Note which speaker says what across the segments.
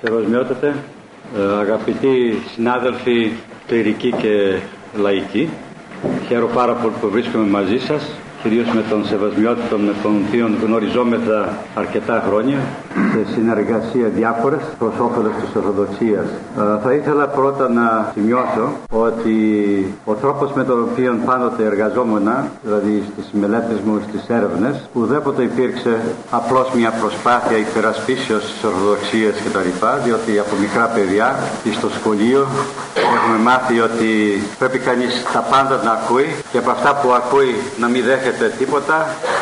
Speaker 1: Σεβασμιότατε, αγαπητοί συνάδελφοι κληρικοί και λαϊκοί, χαίρομαι πάρα πολύ που βρίσκομαι μαζί σας, κυρίως με τον Σεβασμιότητα με τον οποίο γνωριζόμεθα αρκετά χρόνια σε συνεργασία διάφορες προς όφελος της Ορθοδοξίας. Θα ήθελα πρώτα να σημειώσω ότι ο τρόπος με τον οποίο πάντοτε εργαζόμουν, δηλαδή στις μελέτες μου, στις έρευνες, ουδέποτε υπήρξε απλώς μια προσπάθεια υπερασπίσεως της Ορθοδοξίας κτλ. Διότι από μικρά παιδιά ή στο σχολείο έχουμε μάθει ότι πρέπει κανείς τα πάντα να ακούει και από αυτά που ακούει να μην δέχεται τίποτα,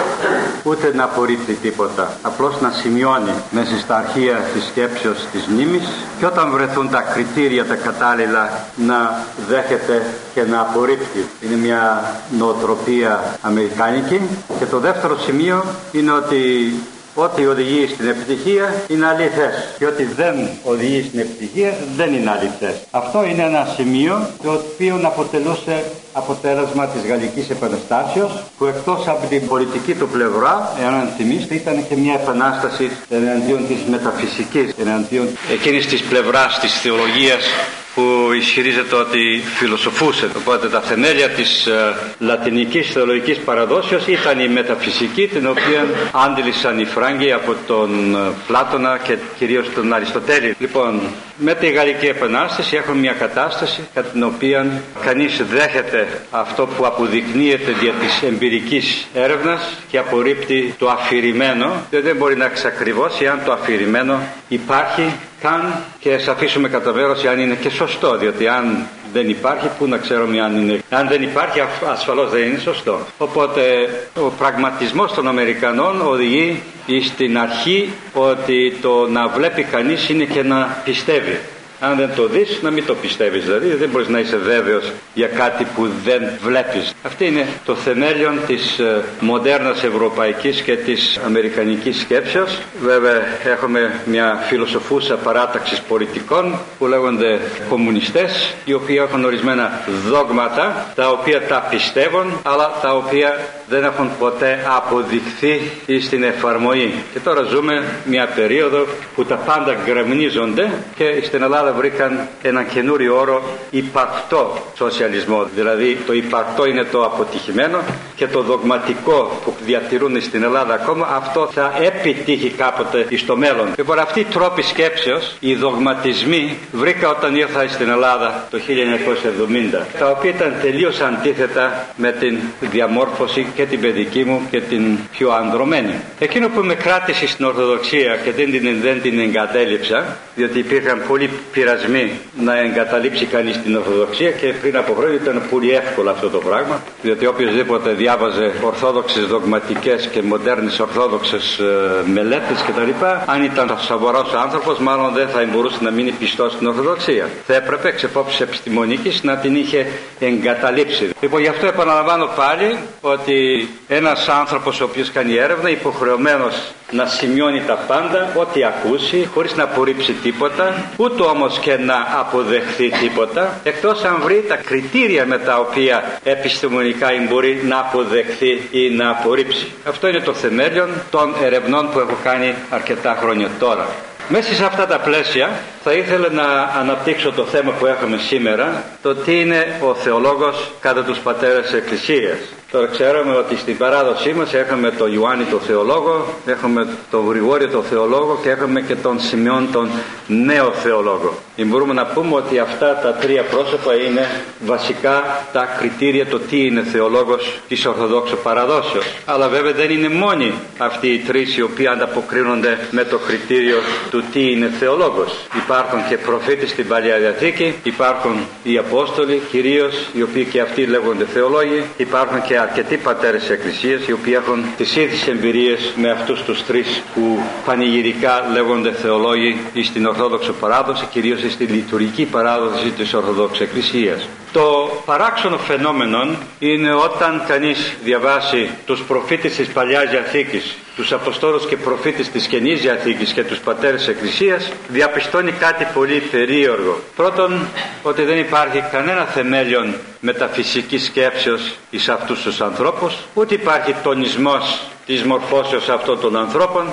Speaker 1: ούτε να απορρίπτει τίποτα. Απλώς να σημειώνει μέσα στα αρχεία της σκέψεως της μνήμης και όταν βρεθούν τα κριτήρια τα κατάλληλα να δέχεται και να απορρίπτει. Είναι μια νοοτροπία αμερικάνικη. Και το δεύτερο σημείο είναι ότι ό,τι οδηγεί στην επιτυχία είναι αληθές και ό,τι δεν οδηγεί στην επιτυχία δεν είναι αληθές. Αυτό είναι ένα σημείο το οποίο αποτελούσε αποτέλεσμα της Γαλλικής Επαναστάσεως, που εκτός από την πολιτική του πλευρά, εάν θυμίστε, ήταν και μια επανάσταση εναντίον της μεταφυσικής, εναντίον εκείνης της πλευράς της θεολογίας που ισχυρίζεται ότι φιλοσοφούσε. Οπότε τα θεμέλια της λατινικής θεολογικής παραδόσεως ήταν η μεταφυσική, την οποία άντλησαν οι Φράγκοι από τον Πλάτωνα και κυρίως τον Αριστοτέλη. Λοιπόν, με τη Γαλλική Επανάσταση έχουμε μια κατάσταση κατά την οποία κανείς δέχεται αυτό που αποδεικνύεται δια της εμπειρικής έρευνας και απορρίπτει το αφηρημένο, διότι δεν μπορεί να εξακριβώσει αν το αφηρημένο υπάρχει καν, και ας αφήσουμε κατά μέρος αν είναι και σωστό, διότι αν δεν υπάρχει, πού να ξέρουμε αν είναι. Αν δεν υπάρχει, ασφαλώς δεν είναι σωστό. Οπότε ο πραγματισμός των Αμερικανών οδηγεί στην αρχή ότι το να βλέπει κανείς είναι και να πιστεύει. Αν δεν το δεις, να μην το πιστεύεις. Δηλαδή δεν μπορείς να είσαι βέβαιος για κάτι που δεν βλέπεις. Αυτό είναι το θεμέλιον της μοντέρνας ευρωπαϊκής και της αμερικανικής σκέψεως. Βέβαια έχουμε μια φιλοσοφούσα παράταξης πολιτικών που λέγονται κομμουνιστές, οι οποίοι έχουν ορισμένα δόγματα τα οποία τα πιστεύουν, αλλά τα οποία δεν έχουν ποτέ αποδειχθεί στην εφαρμογή. Και τώρα ζούμε μια περίοδο που τα πάντα γκρεμνίζονται και στην Ελλάδα βρήκαν ένα καινούριο όρο, υπαρκτό σοσιαλισμό. Δηλαδή το υπαρκτό είναι το αποτυχημένο και το δογματικό που διατηρούν στην Ελλάδα ακόμα, αυτό θα επιτύχει κάποτε στο μέλλον. Λοιπόν, αυτοί οι τρόποι σκέψεως, οι δογματισμοί, βρήκα όταν ήρθα στην Ελλάδα το 1970, τα οποία ήταν τελείως αντίθετα με την διαμόρφωση και την παιδική μου και την πιο ανδρωμένη. Εκείνο που με κράτησε στην Ορθοδοξία και δεν την εγκατέλειψα, διότι υπήρχαν πολλοί πειρασμοί να εγκαταλείψει κανείς την Ορθοδοξία και πριν από χρόνια ήταν πολύ εύκολο αυτό το πράγμα, διότι οποιοσδήποτε διάβαζε ορθόδοξες δογματικές και μοντέρνες ορθόδοξες μελέτες κτλ., αν ήταν σοβαρός άνθρωπος, μάλλον δεν θα μπορούσε να μείνει πιστός στην Ορθοδοξία. Θα έπρεπε εξ επόψης επιστημονικής να την είχε εγκαταλείψει. Λοιπόν, γι' αυτό επαναλαμβάνω πάλι ότι ένας άνθρωπος ο οποίος κάνει έρευνα υποχρεωμένος να σημειώνει τα πάντα, ό,τι ακούσει, χωρίς να απορρίψει τίποτα, ούτε όμως και να αποδεχθεί τίποτα, εκτός αν βρει τα κριτήρια με τα οποία επιστημονικά μπορεί να αποδεχθεί ή να απορρίψει. Αυτό είναι το θεμέλιον των ερευνών που έχω κάνει αρκετά χρόνια τώρα. Μέσα σε αυτά τα πλαίσια θα ήθελα να αναπτύξω το θέμα που έχουμε σήμερα, το τι είναι ο θεολόγος κατά τους πατέρες της Εκκλησίας. Τώρα ξέρουμε ότι στην παράδοσή μας έχουμε τον Ιωάννη τον Θεολόγο, έχουμε τον Γρηγόριο τον Θεολόγο και έχουμε και τον Σημειών τον Νέο Θεολόγο. Μπορούμε να πούμε ότι αυτά τα τρία πρόσωπα είναι βασικά τα κριτήρια το τι είναι θεολόγος της Ορθοδόξου παραδόσεως. Αλλά βέβαια δεν είναι μόνοι αυτοί οι τρεις οι οποίοι ανταποκρίνονται με το κριτήριο του τι είναι θεολόγος. Υπάρχουν και προφήτες στην Παλαιά Διαθήκη, υπάρχουν οι Απόστολοι κυρίως, οι οποίοι και αυτοί λέγονται θεολόγοι, υπάρχουν και αρκετοί πατέρες της Εκκλησίας οι οποίοι έχουν τις ίδιες εμπειρίες με αυτούς τους τρεις που πανηγυρικά λέγονται θεολόγοι στην Ορθόδοξο παράδοση, κυρίως στη λειτουργική παράδοση της Ορθοδόξης Εκκλησίας. Το παράξενο φαινόμενο είναι όταν κανείς διαβάσει τους προφήτες της Παλαιάς Διαθήκης, τους Αποστόλους και προφήτες της Καινής Διαθήκης και τους πατέρες της Εκκλησίας, διαπιστώνει κάτι πολύ περίεργο. Πρώτον, ότι δεν υπάρχει κανένα θεμέλιον μεταφυσικής σκέψεως εις αυτούς τους ανθρώπους, ούτε υπάρχει τονισμός της μορφώσεως αυτών των ανθρώπων,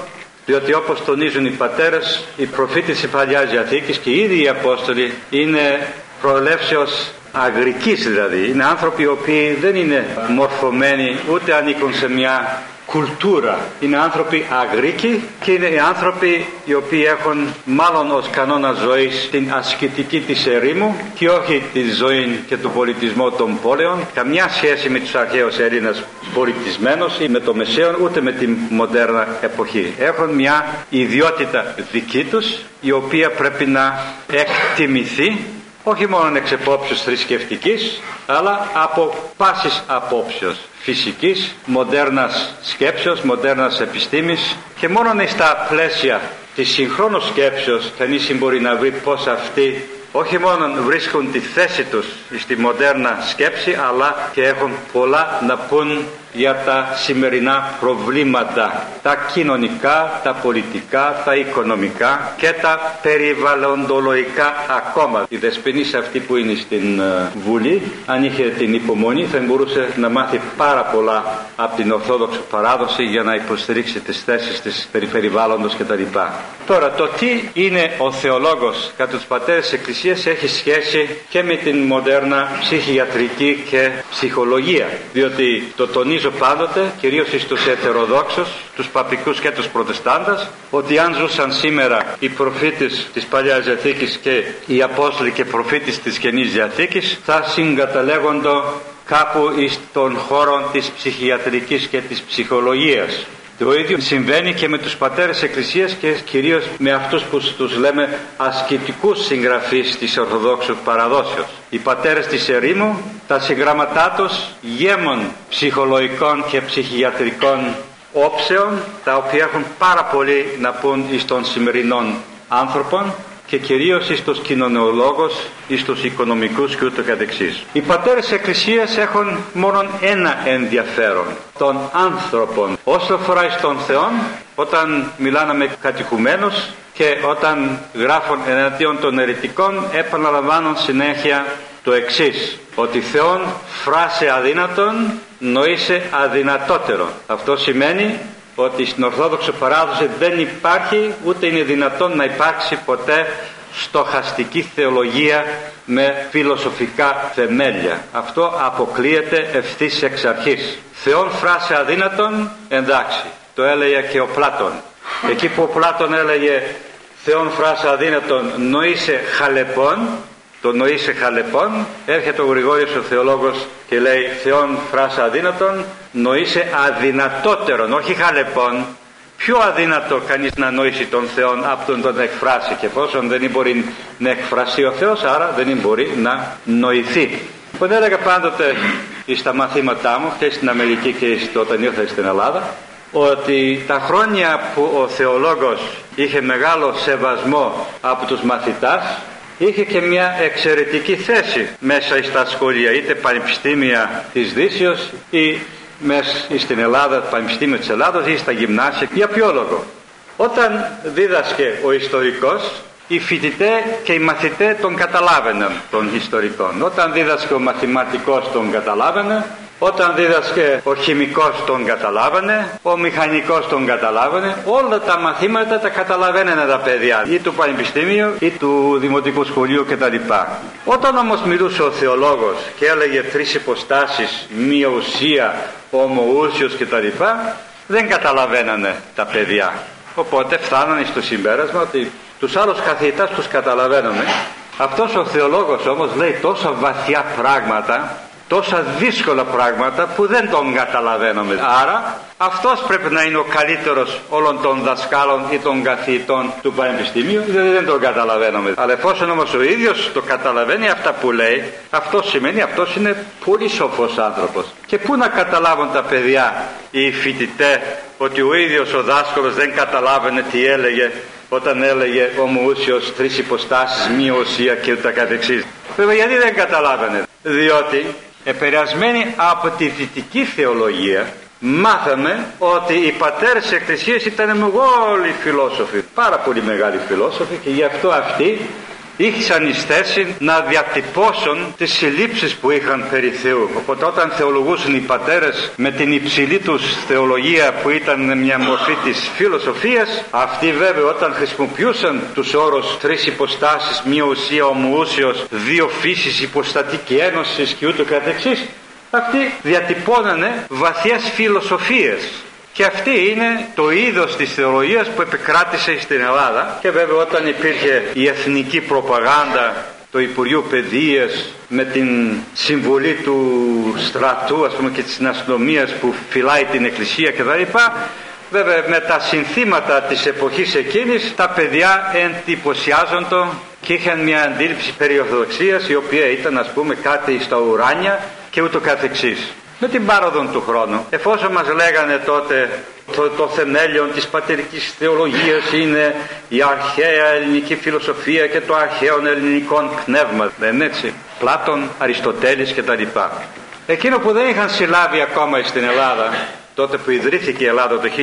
Speaker 1: Διότι όπως τονίζουν οι πατέρες, οι προφήτες της Παλιάς Διαθήκης και οι ίδιοι οι Απόστολοι είναι προελεύσεως αγρικής, δηλαδή είναι άνθρωποι οι οποίοι δεν είναι μορφωμένοι ούτε ανήκουν σε μια κουλτούρα. Είναι άνθρωποι αγρίκοι και είναι οι άνθρωποι οι οποίοι έχουν μάλλον ως κανόνα ζωής την ασκητική της ερήμου και όχι τη ζωή και του πολιτισμού των πόλεων. Καμιά σχέση με τους αρχαίους Έλληνες πολιτισμένους ή με το Μεσαίον, ούτε με τη μοντέρνα εποχή. Έχουν μια ιδιότητα δική τους, η οποία πρέπει να εκτιμηθεί όχι μόνο εξ επόψεως θρησκευτικής, αλλά από πάσης απόψεως φυσικής, μοντέρνας σκέψεως, μοντέρνας επιστήμης, και μόνο στα πλαίσια της συγχρόνου σκέψεως κανείς μπορεί να βρει πως αυτοί όχι μόνο βρίσκουν τη θέση τους στη μοντέρνα σκέψη, αλλά και έχουν πολλά να πούν για τα σημερινά προβλήματα, τα κοινωνικά, τα πολιτικά, τα οικονομικά και τα περιβαλλοντολογικά ακόμα. Η δεσποινής αυτή που είναι στην Βουλή, αν είχε την υπομονή, θα μπορούσε να μάθει πάρα πολλά από την Ορθόδοξη παράδοση για να υποστηρίξει τις θέσεις της περιβάλλοντος κτλ. Τώρα, το τι είναι ο θεολόγος κατά τους πατέρες της Εκκλησίας έχει σχέση και με την μοντέρνα ψυχιατρική και ψυχολογία, διότι το τονίζω πάντοτε, κυρίως στους ετεροδόξους, τους παπικούς και τους προτεστάντας, ότι αν ζούσαν σήμερα οι προφήτες της Παλιάς Διαθήκης και οι Απόστολοι και προφήτες της Καινής Διαθήκης, θα συγκαταλέγονται κάπου στον χώρο της ψυχιατρικής και της ψυχολογίας. Το ίδιο συμβαίνει και με τους πατέρες Εκκλησίας και κυρίως με αυτούς που τους λέμε ασκητικούς συγγραφείς της Ορθοδόξου παραδόσεως. Οι πατέρες της ερήμου, τα συγγράμματά τους γέμον ψυχολογικών και ψυχιατρικών όψεων, τα οποία έχουν πάρα πολύ να πούν των σημερινών άνθρωπων και κυρίως στους κοινωνιολόγους, στους οικονομικούς και ούτω καθεξής. Οι πατέρες της Εκκλησίας έχουν μόνο ένα ενδιαφέρον, των άνθρωπων. Όσο αφορά στον Θεό, όταν μιλάνε με κατοικουμένους και όταν γράφουν εναντίον των αιρετικών, επαναλαμβάνουν συνέχεια το εξής, ότι Θεόν φράσε αδύνατον, νοήσε αδυνατότερο. Αυτό σημαίνει ότι στην Ορθόδοξη παράδοση δεν υπάρχει, ούτε είναι δυνατόν να υπάρξει ποτέ στοχαστική θεολογία με φιλοσοφικά θεμέλια. Αυτό αποκλείεται ευθύς εξ αρχής. Θεόν φράσε αδύνατον, εντάξει, το έλεγε και ο Πλάτων. Εκεί που ο Πλάτων έλεγε Θεόν φράσε αδύνατον, νοήσε χαλεπών, το νοήσε χαλεπών, έρχεται ο Γρηγόριος ο θεολόγος και λέει Θεόν φράσε αδύνατον, νοήσε αδυνατότερον, όχι χαλεπών. Πιο αδύνατο κανείς να νοήσει τον Θεό από τον εκφράσει, και εφόσον δεν μπορεί να εκφραστεί ο Θεός, άρα δεν μπορεί να νοηθεί. Οπότε έλεγα πάντοτε στα μαθήματά μου και στην Αμερική και όταν ήρθα στην Ελλάδα, ότι τα χρόνια που ο θεολόγος είχε μεγάλο σεβασμό από τους μαθητάς, είχε και μια εξαιρετική θέση μέσα στα σχολεία, είτε πανεπιστήμια της Δύσεως ή μέσα στην Ελλάδα, πανεπιστήμιο της Ελλάδας ή στα γυμνάσια. Για ποιο λόγο? Όταν δίδασκε ο ιστορικός, οι φοιτητές και οι μαθητές τον καταλάβαιναν των ιστορικών. Όταν δίδασκε ο μαθηματικός τον καταλάβαινε, όταν δίδασκε ο χημικός τον καταλάβαινε, ο μηχανικός τον καταλάβαινε, όλα τα μαθήματα τα καταλαβαίνανε τα παιδιά, ή του πανεπιστήμιου ή του δημοτικού σχολείου κτλ. Όταν όμως μιλούσε ο θεολόγος και έλεγε τρεις υποστάσεις, μία ουσία, ομοούσιος κτλ, δεν καταλαβαίνανε τα παιδιά. Οπότε φτάνανε στο συμπέρασμα ότι τους άλλους καθηγητές τους καταλαβαίνουμε. Αυτός ο θεολόγος όμως λέει τόσα βαθιά πράγματα, τόσα δύσκολα πράγματα που δεν τον καταλαβαίνουμε. Άρα αυτός πρέπει να είναι ο καλύτερος όλων των δασκάλων ή των καθηγητών του πανεπιστημίου, δηλαδή δεν τον καταλαβαίνουμε. Αλλά εφόσον όμως ο ίδιος το καταλαβαίνει αυτά που λέει, αυτό σημαίνει αυτός είναι πολύ σοφός άνθρωπος. Και πού να καταλάβουν τα παιδιά, οι φοιτητές, ότι ο ίδιος ο δάσκαλος δεν καταλάβαινε τι έλεγε όταν έλεγε ομοούσιος, τρεις υποστάσεις, μία ουσία και ούτα καθεξής. Βέβαια γιατί δεν καταλάβαινε? Διότι επηρεασμένοι από τη δυτική θεολογία μάθαμε ότι οι πατέρες της Εκκλησίας ήταν μεγάλοι φιλόσοφοι, πάρα πολύ μεγάλοι φιλόσοφοι, και γι' αυτό αυτοί είχαν εις θέση να διατυπώσουν τις συλλήψεις που είχαν περί Θεού. Οπότε όταν θεολογούσαν οι πατέρες με την υψηλή τους θεολογία που ήταν μια μορφή της φιλοσοφίας, αυτοί βέβαια όταν χρησιμοποιούσαν τους όρους τρεις υποστάσεις, μία ουσία, ομοούσιος, δύο φύσεις, υποστατική ένωση και ούτω καθεξής, αυτοί διατυπώνανε βαθιές φιλοσοφίες. Και αυτή είναι το είδος της θεολογίας που επικράτησε στην Ελλάδα. Και βέβαια όταν υπήρχε η εθνική προπαγάνδα του Υπουργείου Παιδείας με την συμβολή του στρατού, ας πούμε, και της αστυνομίας που φυλάει την εκκλησία κτλ., βέβαια με τα συνθήματα της εποχής εκείνης τα παιδιά εντυπωσιάζονται και είχαν μια αντίληψη περί Ορθοδοξίας, η οποία ήταν, ας πούμε, κάτι στα ουράνια και ούτω καθεξής. Με την πάροδο του χρόνου, εφόσον μας λέγανε τότε το θεμέλιο της πατερικής θεολογίας είναι η αρχαία ελληνική φιλοσοφία και το αρχαίο ελληνικό πνεύμα, δεν είναι έτσι, Πλάτων, Αριστοτέλης κτλ. Εκείνο που δεν είχαν συλλάβει ακόμα στην Ελλάδα, τότε που ιδρύθηκε η Ελλάδα το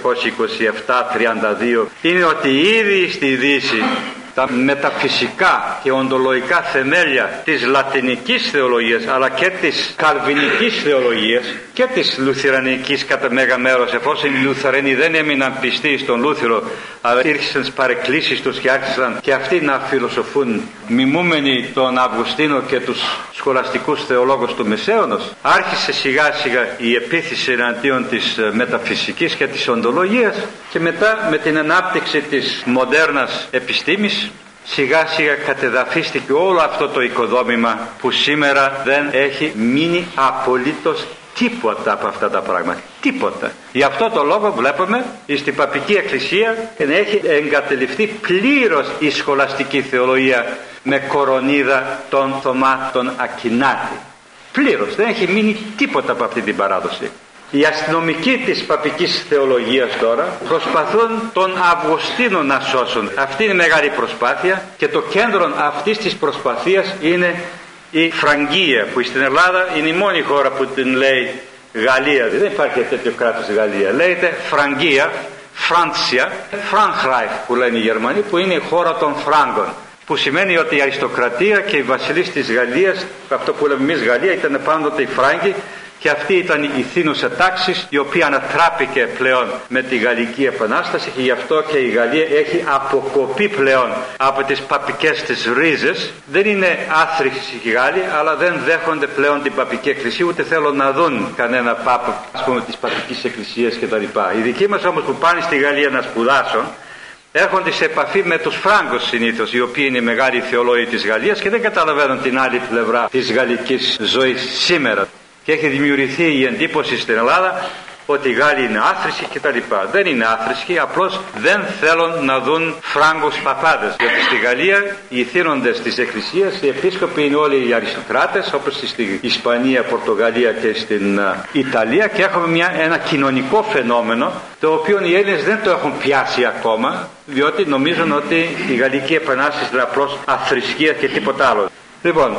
Speaker 1: 1827-32, είναι ότι ήδη στη Δύση τα μεταφυσικά και οντολογικά θεμέλια της λατινικής θεολογίας αλλά και της καλβινικής θεολογίας και της λουθερανικής κατά μέγα μέρος, εφόσον οι Λουθερανοί δεν έμειναν πιστοί στον Λούθυρο αλλά ήρθαν στις παρεκκλήσεις τους και άρχισαν και αυτοί να φιλοσοφούν μιμούμενοι τον Αυγουστίνο και τους σχολαστικούς θεολόγους του Μεσαίωνος, άρχισε σιγά σιγά η επίθεση εναντίον της μεταφυσικής και της οντολογίας και μετά με την ανάπτυξη της μοντέρνας επιστήμης σιγά σιγά κατεδαφίστηκε όλο αυτό το οικοδόμημα που σήμερα δεν έχει μείνει απολύτως τίποτα από αυτά τα πράγματα. Τίποτα. Γι' αυτό το λόγο βλέπουμε στην Παπική Εκκλησία να έχει εγκατελειφθεί πλήρως η σχολαστική θεολογία με κορονίδα τον Θωμά τον Ακινάτη. Πλήρως. Δεν έχει μείνει τίποτα από αυτή την παράδοση. Οι αστυνομικοί της παπικής θεολογίας τώρα προσπαθούν τον Αυγουστίνο να σώσουν. Αυτή είναι η μεγάλη προσπάθεια και το κέντρο αυτής της προσπαθίας είναι η Φραγκία, που στην Ελλάδα είναι η μόνη χώρα που την λέει Γαλλία. Δεν υπάρχει τέτοιο κράτος Γαλλία. Λέγεται Φραγκία, Φράντσια, Φράνχράιχ που λένε οι Γερμανοί, που είναι η χώρα των Φράγκων. Που σημαίνει ότι η αριστοκρατία και οι βασιλείς της Γαλλίας, αυτό που λέμε εμείς Γαλλία, ήταν πάντοτε οι Φράγκοι. Και αυτή ήταν η θύνουσα τάξη, η οποία ανατράπηκε πλέον με τη Γαλλική Επανάσταση και γι' αυτό και η Γαλλία έχει αποκοπεί πλέον από τις παπικές της ρίζες. Δεν είναι άθρηξοι οι Γάλλοι, αλλά δεν δέχονται πλέον την παπική εκκλησία, ούτε θέλουν να δουν κανένα πάπα, ας πούμε, της παπικής εκκλησίας κτλ. Οι δικοί μας όμως που πάνε στη Γαλλία να σπουδάσουν, έρχονται σε επαφή με τους Φράγκους συνήθως, οι οποίοι είναι οι μεγάλοι θεολόγοι της Γαλλίας και δεν καταλαβαίνουν την άλλη πλευρά της γαλλικής ζωής σήμερα. Και έχει δημιουργηθεί η εντύπωση στην Ελλάδα ότι οι Γάλλοι είναι άθρησκοι κτλ. Δεν είναι άθρησκοι, απλώς δεν θέλουν να δουν Φράγκους παπάδες. Γιατί στη Γαλλία οι θύνοντες της Εκκλησίας, οι επίσκοποι είναι όλοι οι αριστοκράτες, όπως στην Ισπανία, Πορτογαλία και στην Ιταλία, και έχουμε ένα κοινωνικό φαινόμενο το οποίο οι Έλληνες δεν το έχουν πιάσει ακόμα, διότι νομίζουν ότι η Γαλλική Επανάσταση είναι απλώς αθρησκεία και τίποτα άλλο. Λοιπόν,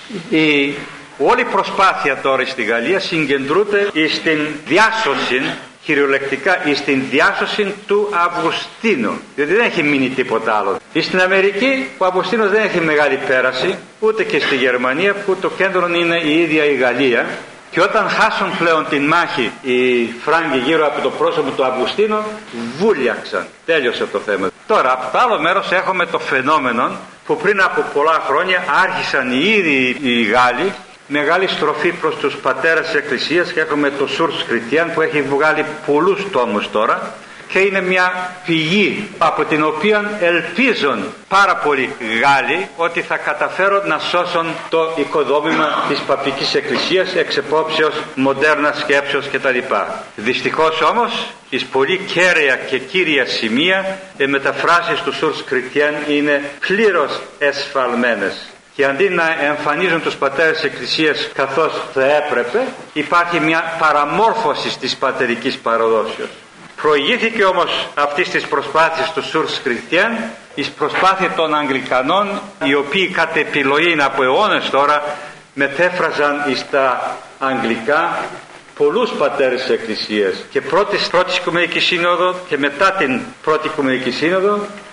Speaker 1: όλη η προσπάθεια τώρα στη Γαλλία συγκεντρούται στην διάσωση, κυριολεκτικά στην διάσωση του Αυγουστίνου, διότι δεν έχει μείνει τίποτα άλλο. Στην Αμερική ο Αυγουστίνος δεν έχει μεγάλη πέραση, ούτε και στη Γερμανία που το κέντρο είναι η ίδια η Γαλλία, και όταν χάσουν πλέον την μάχη οι Φράγκοι γύρω από το πρόσωπο του Αυγουστίνου, βούλιαξαν. Τέλειωσε το θέμα. Τώρα από το άλλο μέρος έχουμε το φαινόμενο που πριν από πολλά χρόνια άρχισαν οι ίδιοι οι Γάλλοι μεγάλη στροφή προς τους πατέρες της Εκκλησίας, και έχουμε το Source Chrétien που έχει βγάλει πολλούς τόμους τώρα και είναι μια πηγή από την οποία ελπίζουν πάρα πολλοί Γάλλοι ότι θα καταφέρουν να σώσουν το οικοδόμημα της Παπικής Εκκλησίας εξ επόψεως μοντέρνας σκέψεως κτλ. Δυστυχώς όμως εις πολύ κέραια και κύρια σημεία οι μεταφράσεις του Source Chrétien είναι πλήρως εσφαλμένες. Και αντί να εμφανίζουν τους πατέρες της Εκκλησίας καθώς θα έπρεπε, υπάρχει μια παραμόρφωση της πατερικής παραδόσεως. Προηγήθηκε όμως αυτής της προσπάθειας του Source Chrétien εις προσπάθεια των Αγγλικανών, οι οποίοι κατ' επιλογή από αιώνες τώρα μετέφραζαν εις τα αγγλικά πολλούς πατέρες της Εκκλησίας, και πρώτη Οικουμενική Σύνοδο και μετά την πρώτη Οικουμενική Σύνοδο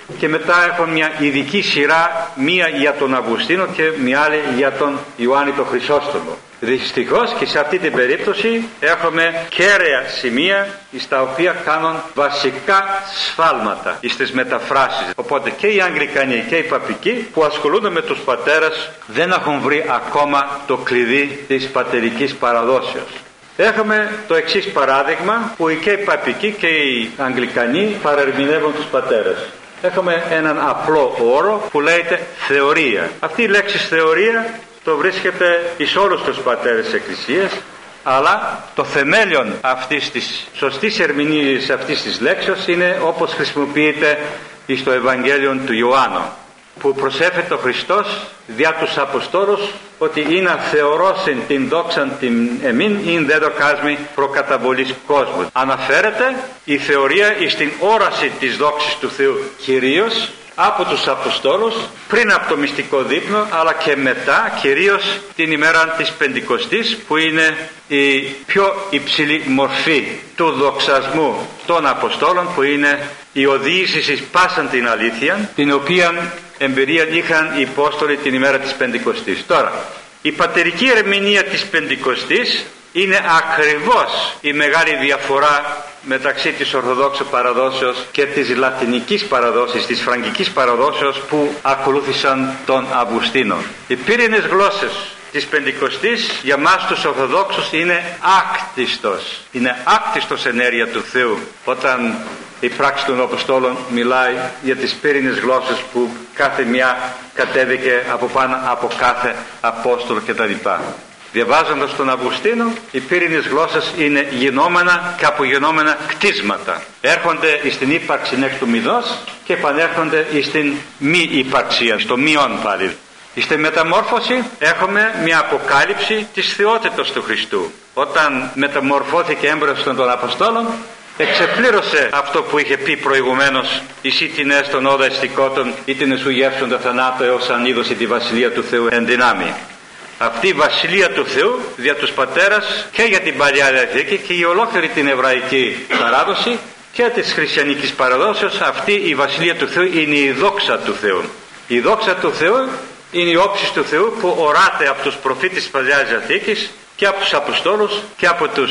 Speaker 1: και μετά έχω μια ειδική σειρά, μία για τον Αυγουστίνο και μια άλλη για τον Ιωάννη τον Χρυσόστομο. Δυστυχώς και σε αυτή την περίπτωση έχουμε κέραια σημεία στα οποία κάνουν βασικά σφάλματα στις μεταφράσεις. Οπότε και οι Αγγλικανοί και οι Παπικοί που ασχολούνται με τους πατέρες δεν έχουν βρει ακόμα το κλειδί της πατερικής παραδόσεως. Έχουμε το εξής παράδειγμα που και οι Παπικοί και οι Αγγλικανοί παρερμηνεύουν τους πατέρες. Έχουμε έναν απλό όρο που λέγεται θεωρία. Αυτή η λέξη θεωρία το βρίσκεται εις όλους τους πατέρες της Εκκλησίας, αλλά το θεμέλιον αυτής της σωστής ερμηνείας αυτής της λέξης είναι όπως χρησιμοποιείται στο Ευαγγέλιο του Ιωάννου, που προσέφερε ο Χριστός δια τους Αποστόλους ότι είναι θεωρώσιν την δόξαν την εμήν ειν δεν το κάσμι προκαταβολής κόσμου. Αναφέρεται η θεωρία στην όραση της δόξης του Θεού κυρίως από τους Αποστόλους πριν από το μυστικό δείπνο, αλλά και μετά, κυρίως την ημέρα της Πεντηκοστής, που είναι η πιο υψηλή μορφή του δοξασμού των Αποστόλων, που είναι η οδήγηση εις πάσαν την αλήθεια, την οποία εμπειρία είχαν οι Απόστολοι την ημέρα της Πεντηκοστής. Τώρα, η πατερική ερμηνεία της Πεντηκοστής είναι ακριβώς η μεγάλη διαφορά μεταξύ της Ορθοδόξου παραδόσεως και της Λατινικής παραδόσης, της Φραγκικής παραδόσεως που ακολούθησαν τον Αυγουστίνο. Οι πύρινες γλώσσες της Πεντηκοστής για μας τους Ορθοδόξους είναι άκτιστος. Είναι άκτιστος ενέργεια του Θεού. Όταν η πράξη των Αποστόλων μιλάει για τις πύρινες γλώσσες που κάθε μια κατέβηκε από πάνω από κάθε Απόστολο κτλ. Διαβάζοντας τον Αυγουστίνο, οι πύρινες γλώσσες είναι γινόμενα και απογινόμενα κτίσματα. Έρχονται στην ύπαρξη εκ του μηδός και επανέρχονται στην μη υπαρξία, στο μειόν πάλι. Στη μεταμόρφωση έχουμε μια αποκάλυψη της θεότητας του Χριστού. Όταν μεταμορφώθηκε έμπροσθεν των Αποστόλων, εξεπλήρωσε αυτό που είχε πει προηγουμένως, «Εσύ την έστον όδα εστικότων ή την εσουγεύσοντα θανάτω έως αν είδωσε τη Βασιλεία του Θεού εν δυνάμει». Αυτή η Βασιλεία του Θεού δια τους πατέρας και για την Παλιά Διαθήκη και για ολόκληρη την εβραϊκή παράδοση και της χριστιανικής παραδόσεως, αυτή η Βασιλεία του Θεού είναι η δόξα του Θεού. Η δόξα του Θεού είναι η όψη του Θεού που οράται από τους προφήτες της Παλιάς Διαθήκης και από τους Αποστόλους και από τους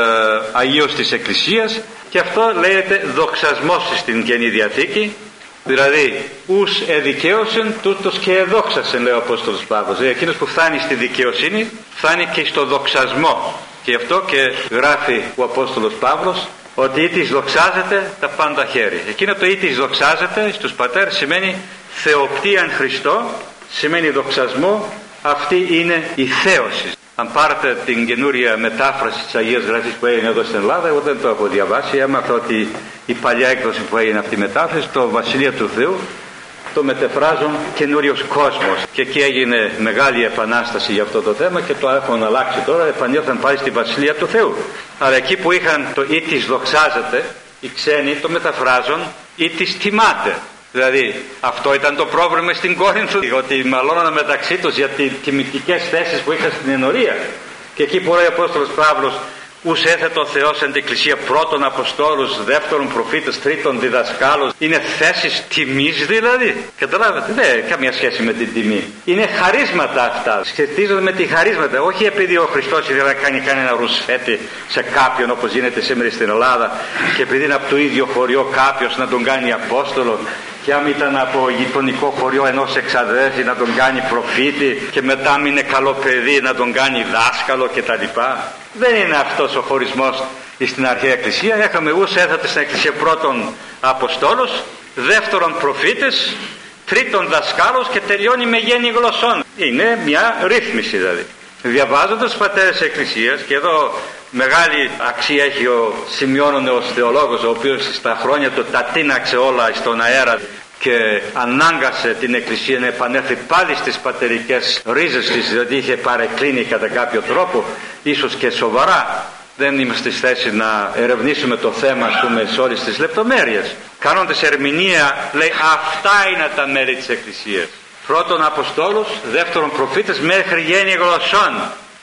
Speaker 1: Αγίους της Εκκλησίας, και αυτό λέγεται δοξασμός στην Καινή Διαθήκη. Δηλαδή, ους εδικαίωσεν τούτος και εδόξασεν, λέει ο Απόστολος Παύλος. Δηλαδή, εκείνος που φτάνει στη δικαιοσύνη φτάνει και στο δοξασμό. Και γι' αυτό και γράφει ο Απόστολος Παύλος ότι ή της δοξάζεται τα πάντα χέρι. Εκείνο το ή της δοξάζεται στους πατέρες σημαίνει θεοπτία εν Χριστώ, σημαίνει δοξασμό. Αυτή είναι η θέωση. Αν πάρετε την καινούρια μετάφραση της Αγίας Γραφής που έγινε εδώ στην Ελλάδα, εγώ δεν το έχω διαβάσει, έμαθα ότι η παλιά έκδοση που έγινε αυτή η μετάφραση, το Βασιλεία του Θεού, το μετεφράζουν καινούριος κόσμος. Και εκεί έγινε μεγάλη επανάσταση για αυτό το θέμα και το έχουν αλλάξει τώρα, επανήλθαν πάλι στη Βασιλεία του Θεού. Αλλά εκεί που είχαν το ή της δοξάζεται, οι ξένοι το μεταφράζουν ή της τιμάται. Δηλαδή αυτό ήταν το πρόβλημα στην Κόρινθο, ότι μαλώναν μεταξύ τους για τις τιμητικές θέσεις που είχαν στην ενορία. Και εκεί που λέει ο Απόστολος Παύλος, ους έθετο ο Θεός εν την Εκκλησία πρώτον Αποστόλους, δεύτερον προφήτες, τρίτον διδασκάλους. Είναι θέσεις τιμής δηλαδή. Καταλάβατε, δεν έχει καμία σχέση με την τιμή. Είναι χαρίσματα αυτά. Σχετίζονται με τη χαρίσματα. Όχι επειδή ο Χριστός ήθελε να κάνει κανένα ρουσφέτη σε κάποιον όπως γίνεται σήμερα στην Ελλάδα, και επειδή είναι από το ίδιο χωριό κάποιος να τον κάνει Απόστολο, και αν ήταν από γειτονικό χωριό ενός εξαδέρφη να τον κάνει προφήτη, και μετά αν είναι καλό παιδί να τον κάνει δάσκαλο κτλ. Δεν είναι αυτός ο χωρισμός στην αρχαία Εκκλησία. Έχαμε ους έθετε στην Εκκλησία πρώτον Αποστόλους, δεύτερον προφήτες, τρίτον δασκάλους και τελειώνει με γέννη γλωσσών. Είναι μια ρύθμιση δηλαδή. Διαβάζοντας τους πατέρες της Εκκλησίας, και εδώ μεγάλη αξία έχει ο Σημειώνων ως θεολόγος, ο οποίος στα χρόνια του τα τίναξε όλα στον αέρα και ανάγκασε την Εκκλησία να επανέλθει πάλι στις πατερικές ρίζες της, διότι είχε παρεκκλίνει κατά κάποιο τρόπο, ίσως και σοβαρά. Δεν είμαστε στη θέση να ερευνήσουμε το θέμα, ας πούμε, σε όλες τις λεπτομέρειες. Κάνοντας ερμηνεία, λέει αυτά είναι τα μέρη της Εκκλησίας. Πρώτον Αποστόλους, δεύτερον προφήτες, μέχρι γέννη γλωσσών.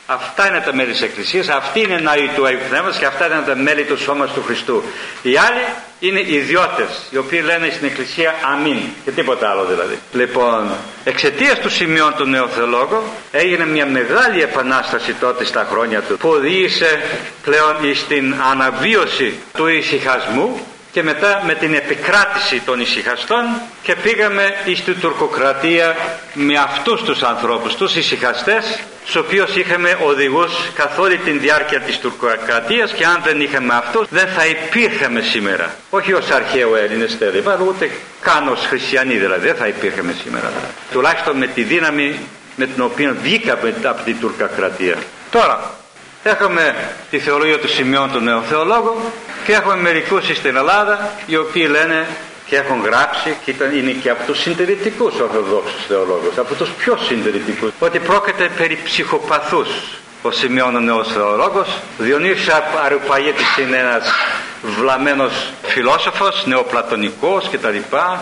Speaker 1: Αυτά είναι τα μέλη της Εκκλησίας, αυτοί είναι ναοί του Αγίου Πνεύματος και αυτά είναι τα μέλη του σώματος του Χριστού. Οι άλλοι είναι ιδιώτες, οι οποίοι λένε στην Εκκλησία αμήν και τίποτα άλλο δηλαδή. Λοιπόν, εξαιτίας του Σημειών του Νεοθεολόγου έγινε μια μεγάλη επανάσταση τότε στα χρόνια του, που οδήγησε πλέον στην αναβίωση του ησυχασμού και μετά με την επικράτηση των ησυχαστών και πήγαμε στην τουρκοκρατία με αυτούς τους ανθρώπους, τους ησυχαστές, στους οποίους είχαμε οδηγούς καθ' όλη την διάρκεια της τουρκοκρατίας, και αν δεν είχαμε αυτούς δεν θα υπήρχαμε σήμερα. Όχι ως αρχαίο Έλληνες τέλει, αλλά ούτε καν ως χριστιανοί δηλαδή, δεν θα υπήρχαμε σήμερα. Τουλάχιστον με τη δύναμη με την οποία βγήκαμε από την τουρκοκρατία. Τώρα, έχουμε τη θεολογία του Σημειών του Νεοθεολόγου και έχουμε μερικούς στην Ελλάδα οι οποίοι λένε και έχουν γράψει, και είναι και από τους συντηρητικούς Ορθοδόξους θεολόγους, από τους πιο συντηρητικούς, ότι πρόκειται περί ψυχοπαθούς. Ο Σημειών ο Νεοθεολόγος, Διονύσιος Αριουπαγίτης είναι ένας βλαμμένος φιλόσοφος, νεοπλατωνικός κτλ.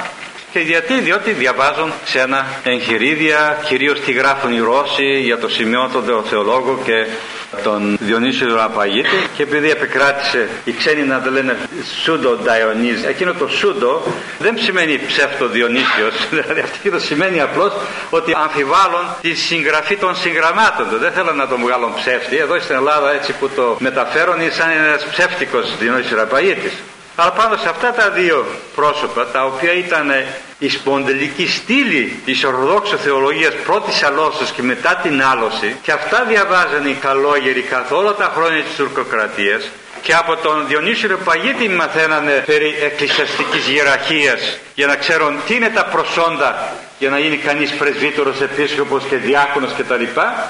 Speaker 1: Και διότι διαβάζουν ξένα εγχειρίδια, κυρίως τι γράφουν οι Ρώσοι για το Σημειών τον Νεοθεολόγο και τον Διονύσιο Αριουπαγίτη, και επειδή επικράτησε οι ξένοι να το λένε Σούντο Νταϊονίζ, εκείνο το Σούντο δεν σημαίνει ψεύτο Διονύσιος, δηλαδή αυτό σημαίνει απλώς ότι αμφιβάλλουν τη συγγραφή των συγγραμμάτων του, δεν θέλουν να τον βγάλουν ψεύτη. Εδώ στην Ελλάδα έτσι που το μεταφέρουν είναι σαν ένας ψεύτικος Διονύσιος Αριουπαγίτης. Αλλά πάνω σε αυτά τα δύο πρόσωπα, τα οποία ήταν η σπονδυλική στήλη της Ορθοδόξου Θεολογίας πρώτης αλώσεως και μετά την άλωση, και αυτά διαβάζανε οι καλόγεροι καθ' όλα τα χρόνια της τουρκοκρατίας, και από τον Διονύσιο Αριουπαγίτη μαθαίνανε περί εκκλησιαστικής ιεραρχίας για να ξέρουν τι είναι τα προσόντα για να γίνει κανείς πρεσβύτερος, επίσκοπος και διάκονος κτλ.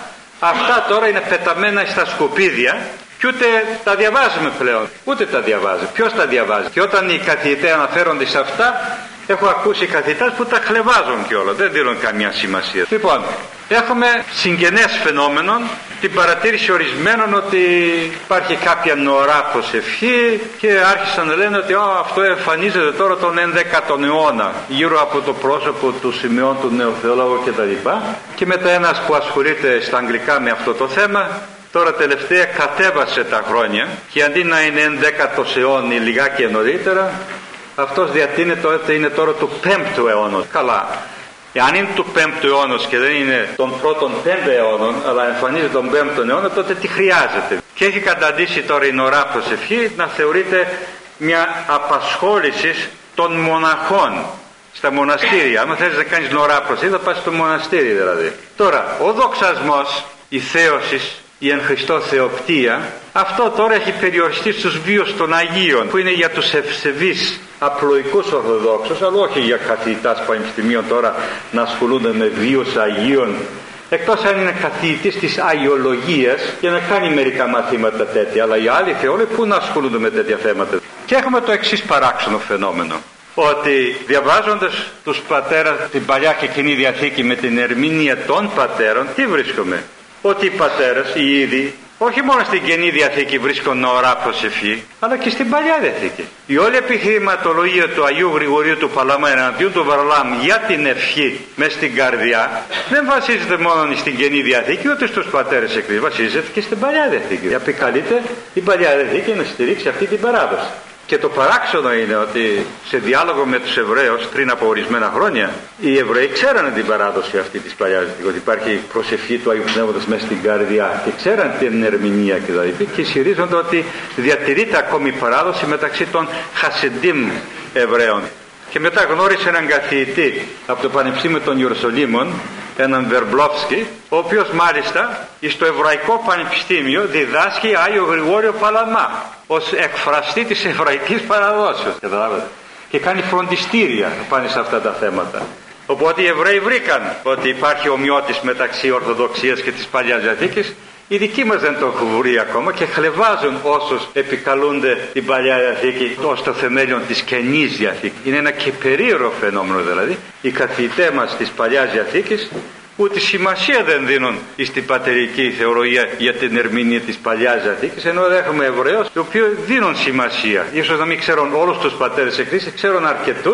Speaker 1: Αυτά τώρα είναι πεταμένα στα σκουπίδια και ούτε τα διαβάζουμε πλέον. Ούτε τα διαβάζει. Ποιος τα διαβάζει? Και όταν οι καθηγητές αναφέρονται σε αυτά, έχω ακούσει καθηγητές που τα χλεβάζουν κιόλας. Δεν δίνουν καμία σημασία. Λοιπόν, έχουμε συγγενές φαινόμενων, την παρατήρηση ορισμένων ότι υπάρχει κάποια νωρά προσευχή, και άρχισαν να λένε ότι αυτό εμφανίζεται τώρα τον 11ο αιώνα γύρω από το πρόσωπο του Σημειών του Νεοθεολόγου κτλ. Και μετά ένας που ασχολείται στα αγγλικά με αυτό το θέμα, τώρα τελευταία κατέβασε τα χρόνια, και αντί να είναι 11ο αιώνα ή λιγάκι νωρίτερα, αυτός διατείνεται ότι είναι τώρα του 5ου αιώνα. Καλά. Αν είναι του 5ου αιώνα και δεν είναι των πρώτων 5 αιώνων, αλλά εμφανίζεται τον 5ο αιώνα, τότε τι χρειάζεται? Και έχει καταντήσει τώρα η νωρά προσευχή να θεωρείται μια απασχόληση των μοναχών στα μοναστήρια. Αν θέλεις να κάνεις νωρά προσευχή, θα πας στο μοναστήρι δηλαδή. Τώρα, ο δοξασμός, η θέωση, η εν Χριστώ θεοπτεία, αυτό τώρα έχει περιοριστεί στους βίους των Αγίων, που είναι για τους ευσεβείς απλοϊκούς Ορθοδόξους, αλλά όχι για καθηγητάς πανεπιστημίων τώρα να ασχολούνται με βίους Αγίων, εκτός αν είναι καθηγητής της Αγιολογίας για να κάνει μερικά μαθήματα τέτοια, αλλά οι άλλοι θεόλοι πού να ασχολούνται με τέτοια θέματα? Και έχουμε το εξής παράξενο φαινόμενο, ότι διαβάζοντας τους πατέρας την Παλιά και Καινή Διαθήκη με την ερμηνεία των πατέρων, τι βρίσκουμε? Ότι οι πατέρες, οι ίδιοι, όχι μόνο στην Καινή Διαθήκη βρίσκουν ωρά προσευχή, αλλά και στην Παλιά Διαθήκη. Η όλη επιχειρηματολογία του Αγίου Γρηγορίου του Παλαμά εναντίον του Βαρλάμ για την ευχή μες στην καρδιά δεν βασίζεται μόνο στην Καινή Διαθήκη ούτε στους πατέρες Εκκλησίας, βασίζεται και στην Παλιά Διαθήκη. Απικαλείται η Παλιά Διαθήκη να στηρίξει αυτή την παράδοση. Και το παράξενο είναι ότι σε διάλογο με τους Εβραίους πριν από ορισμένα χρόνια, οι Εβραίοι ξέρανε την παράδοση αυτή της Παλιάς Διαθήκης, ότι υπάρχει προσευχή του Αγίου Πνεύματος μέσα στην καρδιά, και ξέραν την ερμηνεία και ισχυρίζονται ότι διατηρείται ακόμη η παράδοση μεταξύ των Χασεντίμ Εβραίων. Και μετά γνώρισε έναν καθηγητή από το Πανεπιστήμιο των Ιερουσαλήμων, έναν Βερμπλόφσκι, ο οποίος μάλιστα στο Εβραϊκό Πανεπιστήμιο διδάσκει Άγιο Γρηγόριο Παλαμά ως εκφραστή της εβραϊκής παραδόσεως, καταλάβατε, και κάνει φροντιστήρια πάνω σε αυτά τα θέματα. Οπότε οι Εβραίοι βρήκαν ότι υπάρχει ομοιότης μεταξύ Ορθοδοξίας και της Παλιάς Διαθήκης. Οι δικοί μας δεν το έχουν βρει ακόμα και χλεβάζουν όσους επικαλούνται την Παλιά Διαθήκη ως το θεμέλιο της Καινής Διαθήκης. Είναι ένα και περίεργο φαινόμενο δηλαδή. Οι καθηγητές μας της Παλιάς Διαθήκης ούτε σημασία δεν δίνουν στην πατερική θεολογία για την ερμηνεία της Παλιάς Διαθήκης, ενώ έχουμε Εβραίους οι οποίοι δίνουν σημασία. Ίσως να μην ξέρουν όλους τους πατέρες Εκκλησίας, ξέρουν αρκετούς,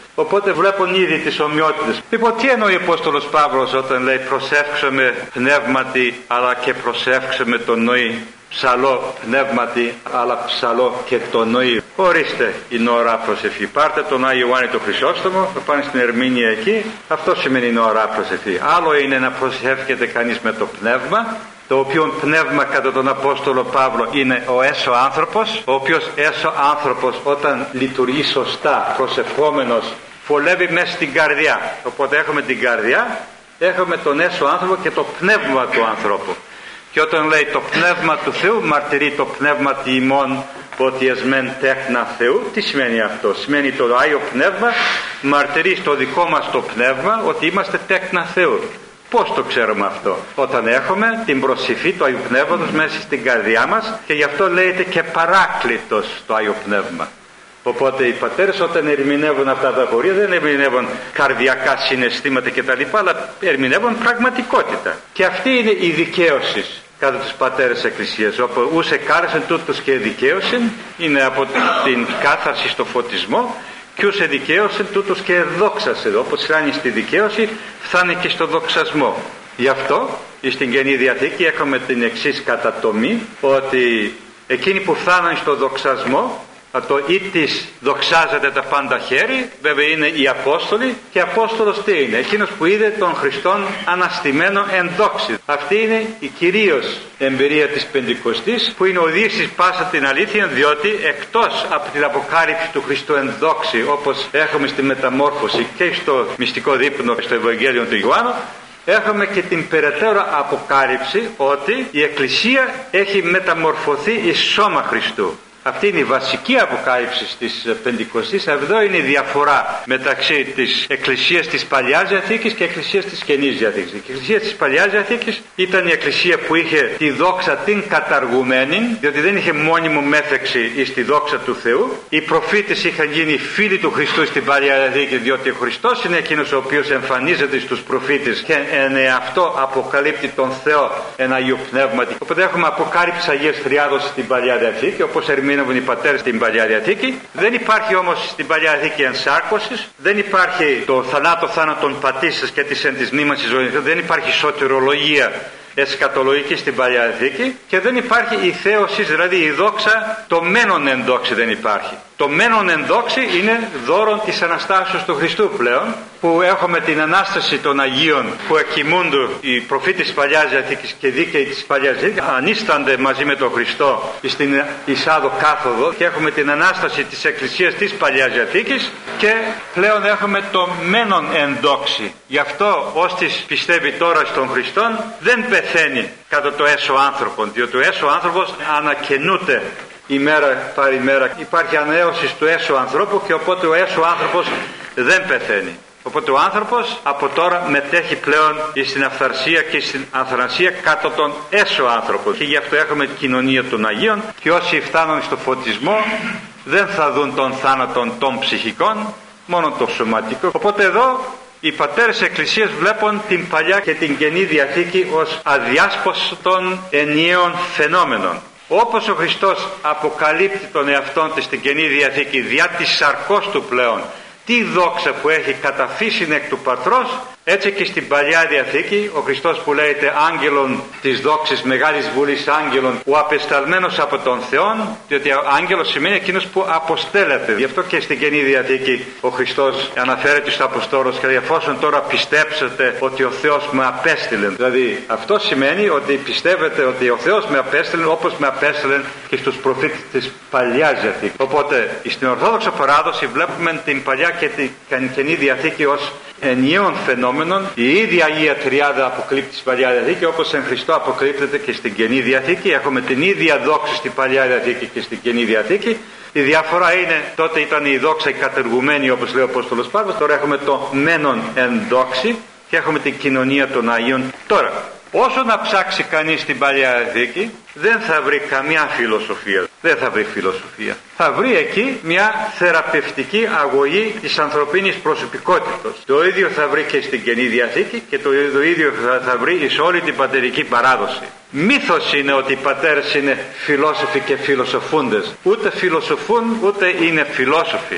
Speaker 1: Οπότε βλέπουν ήδη τις ομοιότητες. Λοιπόν, τι εννοεί ο Απόστολος Παύλος όταν λέει προσεύξαμε πνεύματι αλλά και προσεύξαμε το νοή? Ψαλό πνεύματι αλλά ψαλό και το νοή. Ορίστε η νοωρά προσευχή. Πάρτε τον Άγιο Ιωάννη το Χρυσόστομο, θα πάνε στην Ερμήνεια εκεί. Αυτό σημαίνει η νοωρά προσευχή. Άλλο είναι να προσεύχεται κανείς με το πνεύμα, το οποίο πνεύμα κατά τον Απόστολο Παύλο είναι ο έσω άνθρωπος, ο οποίος έσω άνθρωπος όταν λειτουργεί σωστά προσευχόμενος βολεύει μέσα στην καρδιά. Οπότε έχουμε την καρδιά, έχουμε τον έσω άνθρωπο και το πνεύμα του ανθρώπου. Και όταν λέει το πνεύμα του Θεού, μαρτυρεί το πνεύμα τη ημών ότι εσμέν τέκνα Θεού. Τι σημαίνει αυτό? Σημαίνει το Άγιο Πνεύμα μαρτυρεί στο δικό μας το πνεύμα ότι είμαστε τέκνα Θεού. Πώς το ξέρουμε αυτό? Όταν έχουμε την προσευχή του Αγίου Πνεύματος μέσα στην καρδιά μας, και γι' αυτό λέγεται και παράκλητος το Άγιο Πνεύμα. Οπότε οι πατέρες όταν ερμηνεύουν αυτά τα χωρία δεν ερμηνεύουν καρδιακά συναισθήματα κτλ, αλλά ερμηνεύουν πραγματικότητα. Και αυτή είναι η δικαίωση κατά τους πατέρες Εκκλησίας, όπου ούσε κάρεσεν τούτος και δικαίωση είναι από την κάθαρση στο φωτισμό, και ούσε δικαίωση τούτος και δόξασε. Όπως φτάνει στη δικαίωση φτάνει και στο δοξασμό. Γι' αυτό στην Καινή Διαθήκη έχουμε την εξής κατατομή, ότι εκείνοι που φτάνουν στο δοξασμό, το ή της δοξάζεται τα πάντα χέρι, βέβαια είναι οι Απόστολοι, και Απόστολος τι είναι? Εκείνος που είδε τον Χριστόν αναστημένο εν δόξη. Αυτή είναι η κυρίως εμπειρία της Πεντηκοστής, που είναι οδήγηση πάσα την αλήθεια, διότι εκτός από την αποκάλυψη του Χριστού εν δόξη, όπως έχουμε στη Μεταμόρφωση και στο μυστικό δείπνο στο Ευαγγέλιο του Ιωάννου, έχουμε και την περαιτέρω αποκάλυψη ότι η Εκκλησία έχει μεταμορφωθεί εις σώμα Χριστού. Αυτή είναι η βασική αποκάλυψη της Πεντηκοστής. Εδώ είναι η διαφορά μεταξύ της Εκκλησίας της Παλιάς Διαθήκης και Εκκλησίας της Καινής Διαθήκης. Η Εκκλησία της Παλιάς Διαθήκης ήταν η Εκκλησία που είχε τη δόξα την καταργουμένη, διότι δεν είχε μόνιμο μέθεξη εις τη δόξα του Θεού. Οι προφήτες είχαν γίνει φίλοι του Χριστού στην Παλιά Διαθήκη, διότι ο Χριστός είναι εκείνος ο οποίος εμφανίζεται στους προφήτες και εν αυτό αποκαλύπτει τον Θεό εν Αγίου Πνεύματι. Οπότε έχουμε αποκάλυψη Αγίας Τριάδος στην Παλιά Διαθήκη, όπως ερμήνευαν οι πατέρες στην Παλιά Διαθήκη. Δεν υπάρχει όμως στην Παλιά Διαθήκη ενσάρκωσης, δεν υπάρχει το θάνατον πατήσεως και της εν της μνήμας της ζωής, δεν υπάρχει σωτηρολογία εσκατολογική στην Παλιά Διαθήκη, και δεν υπάρχει η θέωση, δηλαδή η δόξα, το μένον εν δόξη δεν υπάρχει. Το μένον εν δόξη είναι δώρον της Αναστάσεως του Χριστού πλέον, που έχουμε την Ανάσταση των Αγίων που εκοιμούνται οι προφήτες της Παλιάς Διαθήκης και δίκαιοι της Παλιάς Διαθήκης, ανίστανται μαζί με τον Χριστό στην εισάδο κάθοδο, και έχουμε την Ανάσταση της Εκκλησίας της Παλιάς Διαθήκης, και πλέον έχουμε το μένον εν δόξη. Γι' αυτό όστις πιστεύει τώρα στον Χριστόν δεν πεθαίνει κατά το έσω άνθρωπο, διότι ο έσω άνθρωπος ανακαινούται ημέρα παρ' ημέρα. Υπάρχει ανανέωση του έσω ανθρώπου, και οπότε ο έσω άνθρωπος δεν πεθαίνει. Οπότε ο άνθρωπος από τώρα μετέχει πλέον στην αυθαρσία και στην αθανασία κατά τον έσω άνθρωπο, και γι' αυτό έχουμε κοινωνία των Αγίων, και όσοι φτάνουν στο φωτισμό δεν θα δουν τον θάνατον των ψυχικών, μόνο το σωματικό. Οπότε εδώ οι πατέρες Εκκλησίας βλέπουν την Παλιά και την Καινή Διαθήκη ως αδιάσπαστων ενιαίων φαινόμενων. Όπως ο Χριστός αποκαλύπτει τον εαυτόν της στην Καινή Διαθήκη διά της σαρκός του πλέον, τι δόξα που έχει καταφύσιν εκ του Πατρός, έτσι και στην Παλιά Διαθήκη ο Χριστός που λέγεται άγγελον της δόξης, μεγάλης βουλής άγγελων, ο απεσταλμένος από τον Θεόν, διότι άγγελος σημαίνει εκείνος που αποστέλλεται. Γι' αυτό και στην Καινή Διαθήκη ο Χριστός αναφέρεται στους Αποστόλους και λέει, εφόσον τώρα πιστέψετε ότι ο Θεός με απέστειλε. Δηλαδή αυτό σημαίνει ότι πιστεύετε ότι ο Θεός με απέστειλε, όπως με απέστειλε και στους προφήτες της Παλιάς Διαθήκης. Οπότε στην Ορθόδοξο παράδοση βλέπουμε την Παλιά και την Καινή Διαθήκη ως ενιαίων φαινόμενων. Η ίδια Αγία Τριάδα αποκαλύπτει στην Παλιά Διαθήκη, όπως εν Χριστώ αποκαλύπτεται και στην Καινή Διαθήκη. Έχουμε την ίδια δόξη στην Παλιά Διαθήκη και στην Καινή Διαθήκη. Η διαφορά είναι, τότε ήταν η δόξα η κατεργουμένη, όπως λέει ο Απόστολος Παύλος, τώρα έχουμε το μένον εν δόξη και έχουμε την κοινωνία των Αγίων. Τώρα, όσο να ψάξει κανείς την Παλιά Διαθήκη, δεν θα βρει καμιά φιλοσοφία. Δεν θα βρει φιλοσοφία. Θα βρει εκεί μια θεραπευτική αγωγή της ανθρωπίνης προσωπικότητας. Το ίδιο θα βρει και στην Καινή Διαθήκη, και το ίδιο θα βρει σε όλη την πατερική παράδοση. Μύθος είναι ότι οι πατέρες είναι φιλόσοφοι και φιλοσοφούντες. Ούτε φιλοσοφούν ούτε είναι φιλόσοφοι.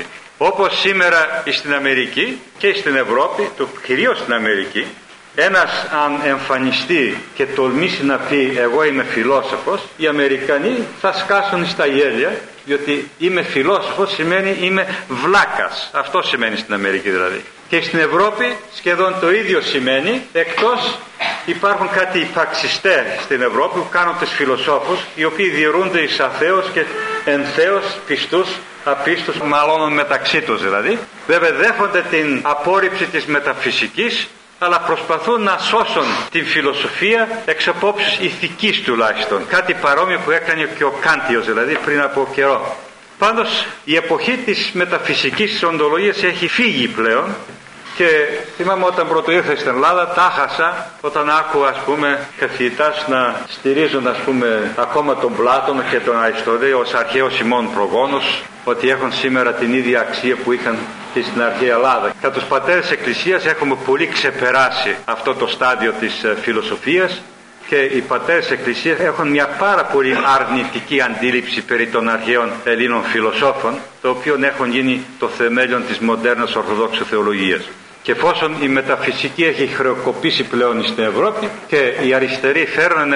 Speaker 1: Όπως σήμερα στην Αμερική και στην Ευρώπη, κυρίως στην Αμερική, ένας αν εμφανιστεί και τολμήσει να πει εγώ είμαι φιλόσοφος, οι Αμερικανοί θα σκάσουν στα γέλια, διότι είμαι φιλόσοφος σημαίνει είμαι βλάκας. Αυτό σημαίνει στην Αμερική δηλαδή. Και στην Ευρώπη σχεδόν το ίδιο σημαίνει, εκτός υπάρχουν κάτι υπαξιστές στην Ευρώπη που κάνουν τους φιλοσόφους, οι οποίοι διαιρούνται εις αθέους και ενθέως πιστούς, απίστους, μαλώνουν μεταξύ τους δηλαδή. Βέβαια δέχονται την απόρριψη της μεταφυσικής, αλλά προσπαθούν να σώσουν την φιλοσοφία εξ απόψεως ηθικής τουλάχιστον. Κάτι παρόμοιο που έκανε και ο Κάντιος δηλαδή πριν από καιρό. Πάντως η εποχή της μεταφυσικής οντολογίας έχει φύγει πλέον και θυμάμαι όταν πρώτο ήρθα στην Ελλάδα τα χάσα όταν άκουγα καθηγητάς να στηρίζουν ακόμα τον Πλάτωνα και τον Αριστοτέλη ως αρχαίος ημών προγόνους, ότι έχουν σήμερα την ίδια αξία που είχαν και στην αρχαία Ελλάδα. Κατά τους πατέρες της Εκκλησίας έχουμε πολύ ξεπεράσει αυτό το στάδιο της φιλοσοφίας και οι πατέρες της Εκκλησίας έχουν μια πάρα πολύ αρνητική αντίληψη περί των αρχαίων Ελλήνων φιλοσόφων, το οποίο έχουν γίνει το θεμέλιον της μοντέρνας Ορθοδόξου θεολογίας. Και εφόσον η μεταφυσική έχει χρεοκοπήσει πλέον στην Ευρώπη και οι αριστεροί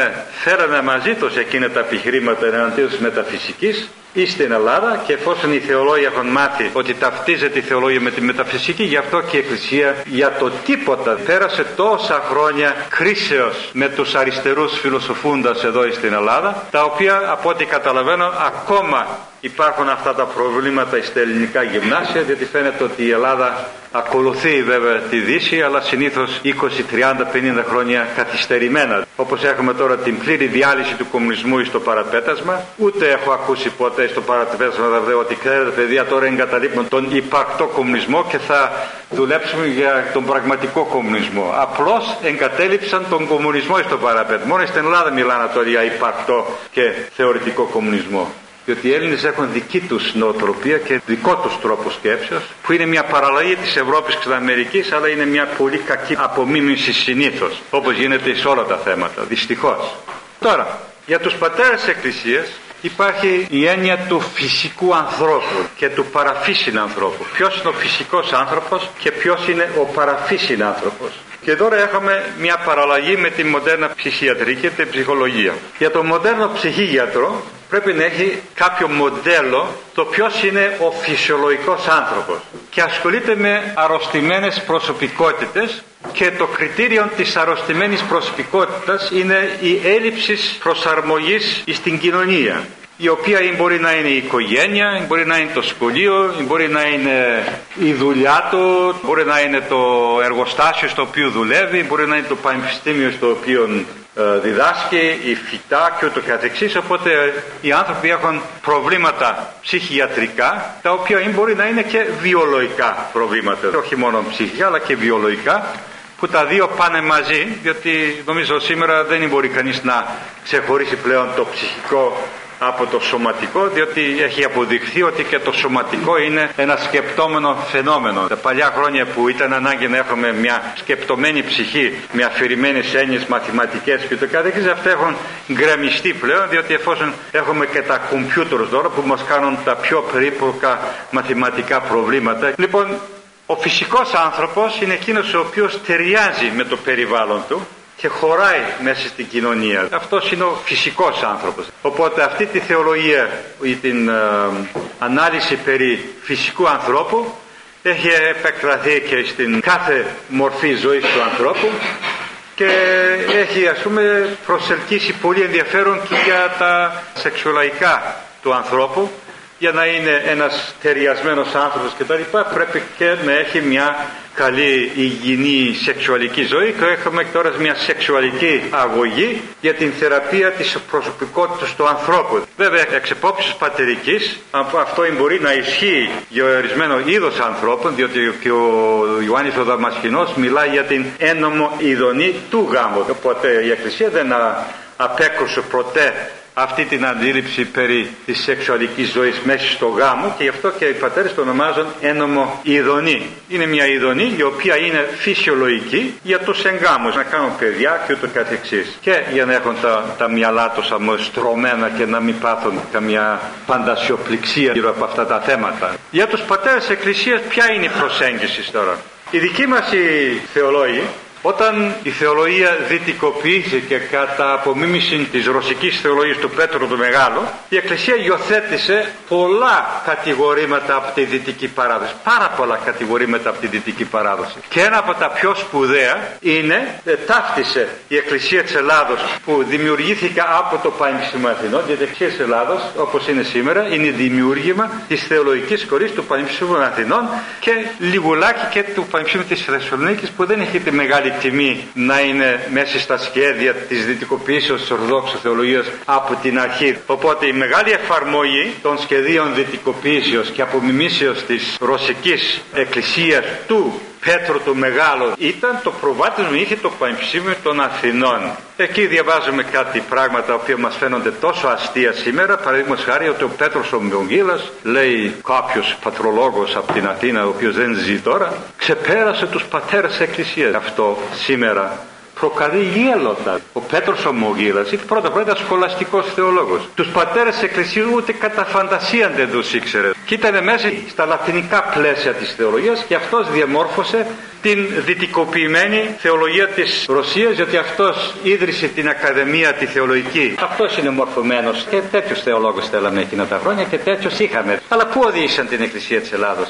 Speaker 1: φέρανε μαζί τους εκείνα τα επιχειρήματα εναντίον της μεταφυσικής ή στην Ελλάδα, και εφόσον οι θεολόγοι έχουν μάθει ότι ταυτίζεται η θεολόγια με τη μεταφυσική, γι' αυτό και η Εκκλησία για το τίποτα πέρασε τόσα χρόνια κρίσεως με τους αριστερούς φιλοσοφούντας εδώ στην Ελλάδα, τα οποία από ό,τι καταλαβαίνω ακόμα υπάρχουν αυτά τα προβλήματα στα ελληνικά γυμνάσια, διότι φαίνεται ότι η Ελλάδα ακολουθεί βέβαια τη Δύση, αλλά συνήθως 20, 30, 50 χρόνια καθυστερημένα. Όπως έχουμε τώρα την πλήρη διάλυση του κομμουνισμού στο παραπέτασμα, ούτε έχω ακούσει ποτέ στο παραπέτασμα ότι ξέρετε παιδιά τώρα εγκαταλείπουμε τον υπαρκτό κομμουνισμό και θα δουλέψουμε για τον πραγματικό κομμουνισμό. Απλώς εγκατέλειψαν τον κομμουνισμό στο παραπέτασμα. Μόνο στην Ελλάδα μιλάνε τώρα για υπαρκτό και θεωρητικό κομμουνισμό. Διότι οι Έλληνες έχουν δική τους νοοτροπία και δικό τους τρόπο σκέψεως, που είναι μια παραλλαγή της Ευρώπης και της Αμερικής, αλλά είναι μια πολύ κακή απομίμηση συνήθως, όπως γίνεται σε όλα τα θέματα, δυστυχώς. Τώρα, για τους πατέρες της Εκκλησίας υπάρχει η έννοια του φυσικού ανθρώπου και του παραφύσιν ανθρώπου. Ποιος είναι ο φυσικός άνθρωπος και ποιος είναι ο παραφύσιν άνθρωπος. Και τώρα έχουμε μια παραλλαγή με τη μοντέρνα ψυχιατρική και την ψυχολογία. Για τον μοντέρνο ψυχίατρο πρέπει να έχει κάποιο μοντέλο το ποιος είναι ο φυσιολογικός άνθρωπος και ασχολείται με αρρωστημένες προσωπικότητες, και το κριτήριο της αρρωστημένης προσωπικότητας είναι η έλλειψη προσαρμογής στην κοινωνία, η οποία μπορεί να είναι η οικογένεια, μπορεί να είναι το σχολείο, μπορεί να είναι η δουλειά του, μπορεί να είναι το εργοστάσιο στο οποίο δουλεύει, μπορεί να είναι το πανεπιστήμιο στο οποίο διδάσκει, η φυτά και ούτω καθεξής. Οπότε οι άνθρωποι έχουν προβλήματα ψυχιατρικά, τα οποία μπορεί να είναι και βιολογικά προβλήματα, όχι μόνο ψυχικά αλλά και βιολογικά, που τα δύο πάνε μαζί, διότι νομίζω σήμερα δεν μπορεί κανείς να ξεχωρίσει πλέον το ψυχικό από το σωματικό, διότι έχει αποδειχθεί ότι και το σωματικό είναι ένα σκεπτόμενο φαινόμενο. Τα παλιά χρόνια που ήταν ανάγκη να έχουμε μια σκεπτομένη ψυχή με αφηρημένες έννοιες μαθηματικές και το καθεξής, αυτά έχουν γκρεμιστεί πλέον, διότι εφόσον έχουμε και τα κομπιούτερς τώρα που μας κάνουν τα πιο περίπλοκα μαθηματικά προβλήματα. Λοιπόν, ο φυσικός άνθρωπος είναι εκείνος ο οποίος ταιριάζει με το περιβάλλον του και χωράει μέσα στην κοινωνία. Αυτός είναι ο φυσικός άνθρωπος. Οπότε αυτή τη θεολογία ή την ανάλυση περί φυσικού ανθρώπου έχει επεκταθεί και στην κάθε μορφή ζωής του ανθρώπου και έχει προσελκύσει πολύ ενδιαφέρον και για τα σεξουαλικά του ανθρώπου. Για να είναι ένας ταιριασμένος άνθρωπος κτλ. Πρέπει και να έχει μια καλή υγιεινή σεξουαλική ζωή, και έχουμε τώρα μια σεξουαλική αγωγή για την θεραπεία της προσωπικότητας του ανθρώπου. Βέβαια εξ επόψης πατερικής αυτό μπορεί να ισχύει για ορισμένο είδος ανθρώπων, διότι και ο Ιωάννης ο Δαμασκηνός μιλάει για την ένομο ειδονή του γάμου. Οπότε η Εκκλησία δεν απέκρουσε ποτέ αυτή την αντίληψη περί της σεξουαλικής ζωής μέσα στο γάμο, και γι' αυτό και οι πατέρες το ονομάζουν ένομο ειδονή. Είναι μια ειδονή η οποία είναι φυσιολογική για τους εγγάμους, να κάνουν παιδιά και ούτω καθεξής, και για να έχουν τα μυαλά τους αμοστρωμένα και να μην πάθουν καμιά φαντασιοπληξία γύρω από αυτά τα θέματα. Για τους πατέρες της Εκκλησίας ποια είναι η προσέγγιση τώρα? Οι δικοί μας οι θεολόγοι, όταν η θεολογία δυτικοποιήθηκε κατά απομίμηση της ρωσικής θεολογίας του Πέτρου του Μεγάλου, η Εκκλησία υιοθέτησε πολλά κατηγορήματα από τη δυτική παράδοση. Πάρα πολλά κατηγορήματα από τη δυτική παράδοση. Και ένα από τα πιο σπουδαία είναι, ταύτισε η Εκκλησία της Ελλάδος, που δημιουργήθηκε από το Πανεπιστήμιο Αθηνών. Η Εκκλησία της Ελλάδος, όπως είναι σήμερα, είναι δημιούργημα της θεολογικής σχολής του Πανεπιστήμιου Αθηνών και λιγουλάκι και του Πανεπιστήμιου της Θεσσαλονίκης, που δεν έχει τη μεγάλη τιμή να είναι μέσα στα σχέδια της δυτικοποίησης της Ορθοδόξου Θεολογίας από την αρχή. Οπότε η μεγάλη εφαρμογή των σχεδίων δυτικοποίησεως και απομιμήσεως της ρωσικής εκκλησίας του Πέτρου του Μεγάλου ήταν το προβάτισμα, είχε το Πανεπιστήμιο των Αθηνών. Εκεί διαβάζουμε κάτι πράγματα τα οποία μας φαίνονται τόσο αστεία σήμερα. Παραδείγματος χάρη ότι ο Πέτρος ο Μογγύλας, λέει κάποιος πατρολόγος από την Αθήνα, ο οποίος δεν ζει τώρα, ξεπέρασε τους πατέρες της Εκκλησίας. Αυτό σήμερα προκαλεί γέλοτα. Ο Πέτρος ο Μογγύλας πρώτα σχολαστικός θεολόγος. Τους πατέρες της Εκκλησίας ούτε κατά φαντασία δεν τους ήξερε. Και ήταν μέσα στα λατινικά πλαίσια της θεολογίας, και αυτός διαμόρφωσε την δυτικοποιημένη θεολογία της Ρωσίας, γιατί αυτός ίδρυσε την Ακαδημία τη Θεολογική. Αυτός είναι μορφωμένος, και τέτοιους θεολόγους θέλαμε εκείνα τα χρόνια και τέτοιους είχαμε. Αλλά πού οδήγησαν την Εκκλησία της Ελλάδος?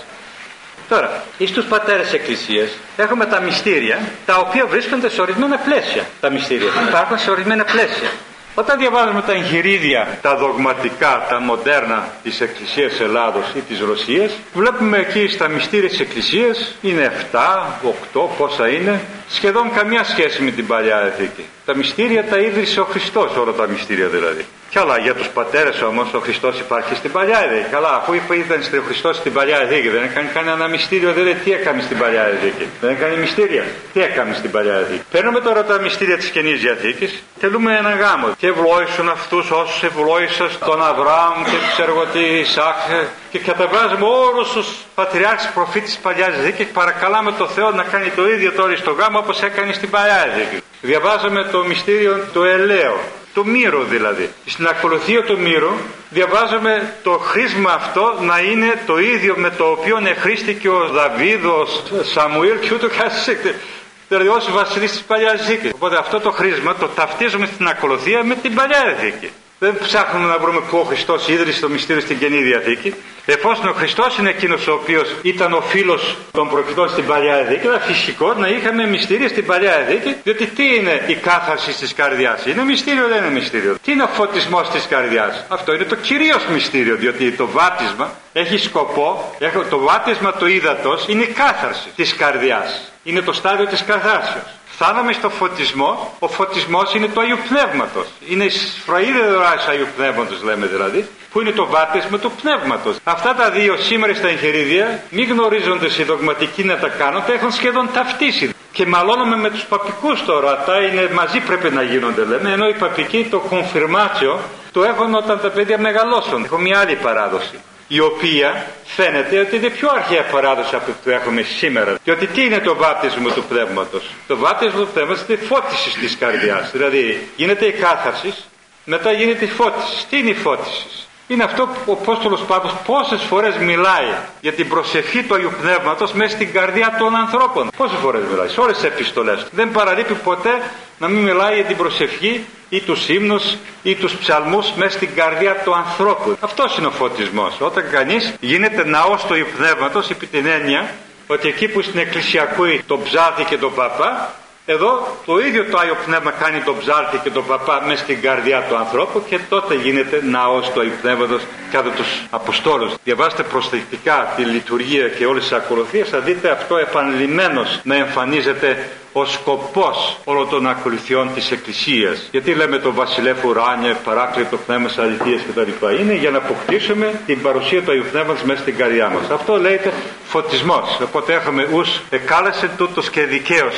Speaker 1: Τώρα, στους πατέρες της Εκκλησίας έχουμε τα μυστήρια, τα οποία βρίσκονται σε ορισμένα πλαίσια. Τα μυστήρια υπάρχουν σε ορισμένα πλαίσια. Όταν διαβάζουμε τα εγχειρίδια, τα δογματικά, τα μοντέρνα της Εκκλησίας της Ελλάδος ή της Ρωσίας, βλέπουμε εκεί στα μυστήρια της Εκκλησίας, είναι 7, 8, πόσα είναι, σχεδόν καμιά σχέση με την Παλιά Διαθήκη. Τα μυστήρια τα ίδρυσε ο Χριστός, όλα τα μυστήρια δηλαδή. Καλά, για τους πατέρες όμως ο Χριστός υπάρχει στην Παλιά Διαθήκη. Καλά, αφού ήταν ο Χριστός στην Παλιά Διαθήκη, δεν έκανε κανένα μυστήριο, δεν λέει τι έκανε στην Παλιά Διαθήκη. Δεν έκανε μυστήρια. Τι έκανε στην Παλιά Διαθήκη? Παίρνουμε τώρα τα μυστήρια της Καινής Διαθήκης, θέλουμε ένα γάμο. Και ευλόγησαν αυτούς όσους ευλόγησαν τον Αβραάμ και ξέρω εγώ τι Ισάκ, και καταβάζουμε όλους τους πατριάρχες προφήτες της Παλιάς Διαθήκης και παρακαλάμε το Θεό να κάνει το ίδιο τώρα στο γάμο όπως έκανε στην Παλιά Διαθήκη. Διαβάζαμε το μυστήριο του ελαίου, το μύρο δηλαδή. Στην ακολουθία του μύρου διαβάζουμε το χρήσμα αυτό να είναι το ίδιο με το οποίο εχρήστηκε ο Δαβίδ, ο Σαμουήλ και ούτω καθεξής. Δηλαδή όσοι βασιλείς της Παλιάς Διαθήκης. Οπότε αυτό το χρήσμα το ταυτίζουμε στην ακολουθία με την Παλιά Διαθήκη. Δεν ψάχνουμε να βρούμε πού ο Χριστός ίδρυσε το μυστήριο στην Καινή Διαθήκη. Εφόσον ο Χριστός είναι εκείνος ο οποίος ήταν ο φίλος των προφητών στην Παλιά Διαθήκη, ήταν φυσικό να είχαμε μυστήρια στην Παλιά Διαθήκη, διότι τι είναι η κάθαρση της καρδιάς? Είναι μυστήριο, δεν είναι μυστήριο? Τι είναι ο φωτισμός της καρδιάς? Αυτό είναι το κυρίως μυστήριο, διότι το βάπτισμα έχει σκοπό, το βάπτισμα του ύδατος είναι η κάθαρση της καρδιάς. Είναι το στάδιο της καθάρσεως. Φτάναμε στο φωτισμό. Ο φωτισμός είναι του Αγίου Πνεύματος. Είναι η σφραίδα δωράς του Αγίου Πνεύματος, λέμε δηλαδή, που είναι το βάπτισμα του Πνεύματος. Αυτά τα δύο σήμερα στα εγχειρίδια, μη γνωρίζοντας οι δογματικοί να τα κάνουν, τα έχουν σχεδόν ταυτίσει. Και μαλώνουμε με τους παπικούς τώρα. Αυτά είναι μαζί, πρέπει να γίνονται, λέμε, ενώ οι παπικοί το confirmatio το έχουν όταν τα παιδιά μεγαλώσουν. Έχω μια άλλη παράδοση, η οποία φαίνεται ότι είναι πιο αρχαία παράδοση από το έχουμε σήμερα. Διότι τι είναι το βάπτισμα του Πνεύματος? Το βάπτισμα του Πνεύματος είναι η φώτιση της καρδιάς. Δηλαδή γίνεται η κάθαρση, μετά γίνεται η φώτιση. Τι είναι η φώτιση? Είναι αυτό που ο Απόστολος Παύλος πόσες φορές μιλάει για την προσευχή του Αγίου Πνεύματος μέσα στην καρδιά των ανθρώπων. Πόσες φορές μιλάει? Σε όλες τις επιστολές του. Δεν παραλείπει ποτέ να μην μιλάει για την προσευχή ή τους ύμνους ή τους ψαλμούς μέσα στην καρδιά του ανθρώπου. Αυτός είναι ο φωτισμός. Όταν κανείς γίνεται ναός του Αγίου Πνεύματος, επί την έννοια ότι εκεί που στην Εκκλησία ακούει τον ψάλτη και τον παπά, εδώ το ίδιο το Άγιο Πνεύμα κάνει τον ψάλτη και τον παπά μέσα στην καρδιά του ανθρώπου, και τότε γίνεται ναός του Αγίου Πνεύματος κατά τους Αποστόλους. Διαβάστε προσεκτικά τη λειτουργία και όλες τις ακολουθίες, θα δείτε αυτό επανειλημμένος να εμφανίζεται ο σκοπός όλων των ακολουθιών της Εκκλησίας. Γιατί λέμε το βασιλεύ ουράνιε, παράκλητο πνεύμα της αληθείας κτλ. Είναι για να αποκτήσουμε την παρουσία του Αγίου Πνεύματος μέσα στην καρδιά μας. Αυτό λέγεται φωτισμός. Οπότε έχουμε ους εκάλεσε τούτος και δικαίωσε.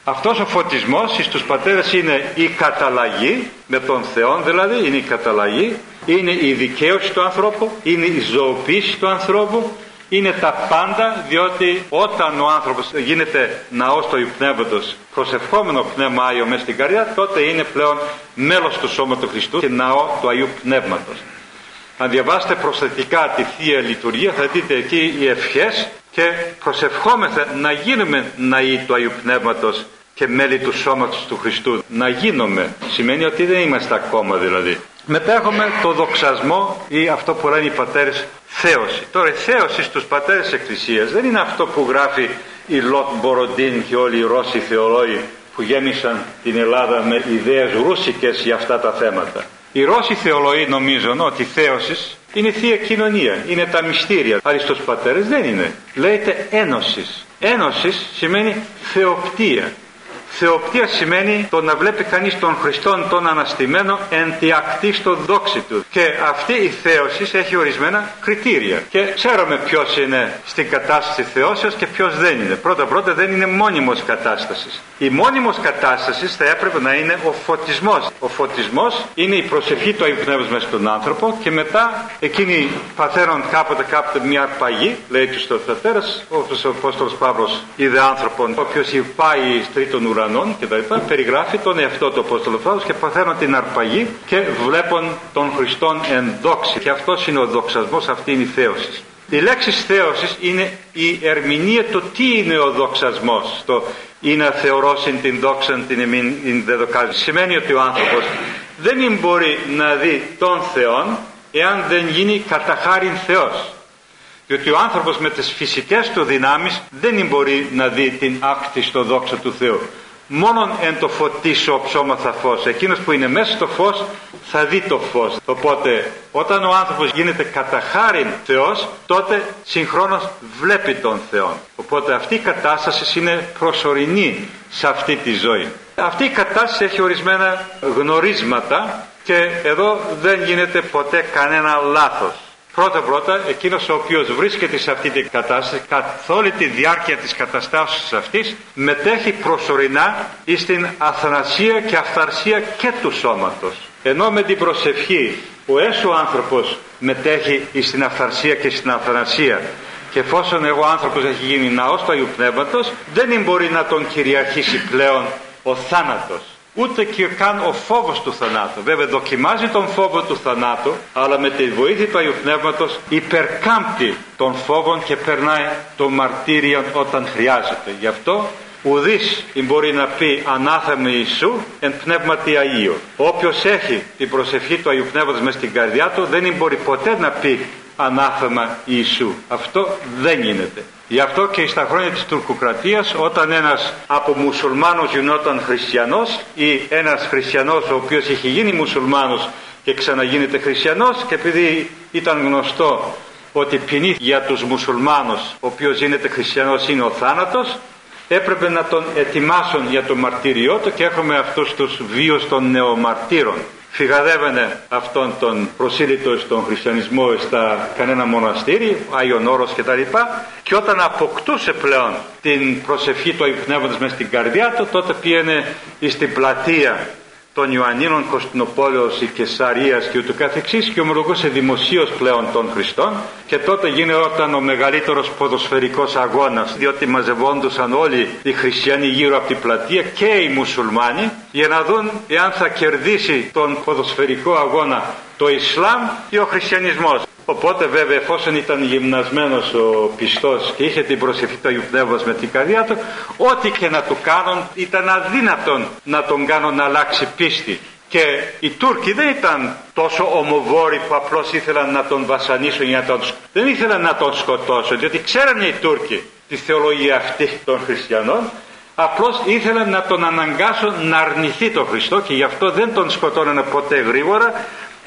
Speaker 1: Αυτός ο φωτισμός εις τους πατέρες είναι η καταλλαγή με τον Θεό, δηλαδή είναι η καταλλαγή, είναι η δικαίωση του ανθρώπου, είναι η ζωοποίηση του ανθρώπου, είναι τα πάντα, διότι όταν ο άνθρωπος γίνεται ναός του Αγίου Πνεύματος, προσευχόμενο Πνεύμα Άγιο μέσα στην καρδιά, τότε είναι πλέον μέλος του σώματος του Χριστού και ναό του Αγίου Πνεύματος. Αν διαβάσετε προσεκτικά τη Θεία Λειτουργία θα δείτε εκεί οι ευχές και προσευχόμεθα να γίνουμε ναοί του Αγίου Πνεύματος και μέλη του σώματος του Χριστού. Να γίνουμε σημαίνει ότι δεν είμαστε ακόμα δηλαδή. Μετά έχουμε το δοξασμό ή αυτό που λένε οι πατέρες θέωση. Τώρα η θέωση στους πατέρες της Εκκλησίας δεν είναι αυτό που γράφει η Λότ Μποροντίν και όλοι οι Ρώσοι θεολόγοι που γέμισαν την Ελλάδα με ιδέες ρούσικες για αυτά τα θέματα. Οι Ρώσοι θεολόγοι νομίζουν ότι η θέωση είναι θεία κοινωνία, είναι τα μυστήρια. Αλλά στους πατέρες δεν είναι. Λέγεται ένωσης. Ένωσης σημαίνει θεοπτία. Θεοπτία σημαίνει το να βλέπει κανείς τον Χριστόν τον αναστημένο εν τη ακτή στο δόξη του. Και αυτή η θέωση έχει ορισμένα κριτήρια. Και ξέρουμε ποιος είναι στην κατάσταση θεώσεως και ποιος δεν είναι. Πρώτα δεν είναι μόνιμος κατάστασης. Η μόνιμος κατάστασης θα έπρεπε να είναι ο φωτισμός. Ο φωτισμός είναι η προσευχή του Αγίου Πνεύματος μέσα στον άνθρωπο και μετά εκείνοι παθαίνουν κάποτε μια αρπαγή, λέει τους πατέρες, όπως ο Απόστολος Παύλος είδε άνθρωπον, ο οποίος πάει τρίτον ουρανών και τα λοιπά, περιγράφει τον εαυτό του Απόστολου Παύλου και παθαίνουν την αρπαγή και βλέπουν τον Χριστόν εν δόξη. Και αυτός είναι ο δοξασμός, αυτή είναι η θέωση. Η λέξη θέωσης είναι η ερμηνεία του τι είναι ο δοξασμός. Το ή να θεωρώσουν την δόξαν την εμήν δεδοκάζει. Σημαίνει ότι ο άνθρωπος δεν μπορεί να δει τον Θεόν εάν δεν γίνει κατά χάριν Θεός. Διότι ο άνθρωπος με τις φυσικές του δυνάμεις δεν μπορεί να δει την άκτη στο δόξα του Θεού. Μόνον εν το φωτίσω ψώμαθα φως. Εκείνος που είναι μέσα στο φως θα δει το φως. Οπότε όταν ο άνθρωπος γίνεται κατά χάριν Θεός, τότε συγχρόνως βλέπει τον Θεό. Οπότε αυτή η κατάσταση είναι προσωρινή σε αυτή τη ζωή. Αυτή η κατάσταση έχει ορισμένα γνωρίσματα και εδώ δεν γίνεται ποτέ κανένα λάθος. Πρώτα, εκείνος ο οποίος βρίσκεται σε αυτή την κατάσταση, καθ' όλη τη διάρκεια της καταστάσεως αυτής, μετέχει προσωρινά στην αθανασία και αυθαρσία και του σώματος. Ενώ με την προσευχή ο έσω άνθρωπος μετέχει στην αυθαρσία και στην αθανασία. Και εφόσον ο άνθρωπος έχει γίνει ναός του Αγίου Πνεύματος, δεν μπορεί να τον κυριαρχήσει πλέον ο θάνατος. Ούτε και καν ο φόβος του θανάτου. Βέβαια δοκιμάζει τον φόβο του θανάτου, αλλά με τη βοήθεια του Αγίου Πνεύματος υπερκάμπτει των φόβων και περνάει το μαρτύριο όταν χρειάζεται. Γι' αυτό ουδής μπορεί να πει ανάθεμε Ιησού εν πνεύματι Αγίου. Όποιος έχει την προσευχή του Αγίου Πνεύματος μες στην καρδιά του δεν μπορεί ποτέ να πει ανάθεμα Ιησού. Αυτό δεν γίνεται. Γι' αυτό και στα χρόνια της τουρκοκρατίας, όταν ένας από μουσουλμάνος γινόταν χριστιανός ή ένας χριστιανός ο οποίος είχε γίνει μουσουλμάνος και ξαναγίνεται χριστιανός, και επειδή ήταν γνωστό ότι ποινή για τους μουσουλμάνους ο οποίος γίνεται χριστιανός είναι ο θάνατος, έπρεπε να τον ετοιμάσουν για το μαρτύριό του και έχουμε αυτούς τους βίους των νεομαρτύρων. Φυγαδεύανε αυτόν τον προσήλυτο στον χριστιανισμό στα κανένα μοναστήρι, Άγιον Όρος κτλ. Και όταν αποκτούσε πλέον την προσευχή του Αγίου Πνεύματος μέσα στην καρδιά του, τότε πήγαινε στην πλατεία των Ιωαννίνων Κωνσταντινούπολεως ή Κεσαρίας και ούτω καθεξής και ομολογούσε δημοσίως πλέον τον Χριστόν, και τότε γινόταν ο μεγαλύτερος ποδοσφαιρικός αγώνας, διότι μαζευόντουσαν όλοι οι χριστιανοί γύρω από την πλατεία και οι μουσουλμάνοι για να δουν εάν θα κερδίσει τον ποδοσφαιρικό αγώνα το Ισλάμ ή ο χριστιανισμός. Οπότε βέβαια εφόσον ήταν γυμνασμένος ο πιστός και είχε την προσευχή του Αγίου Πνεύματος με την καρδιά του, ό,τι και να του κάνουν ήταν αδύνατον να τον κάνουν να αλλάξει πίστη. Και οι Τούρκοι δεν ήταν τόσο ομοβόροι που απλώς ήθελαν να τον βασανίσουν, δεν ήθελαν να τον σκοτώσουν, διότι ξέρανε οι Τούρκοι τη θεολογία αυτή των χριστιανών. Απλώς ήθελαν να τον αναγκάσουν να αρνηθεί τον Χριστό και γι' αυτό δεν τον σκοτώνανε ποτέ γρήγορα,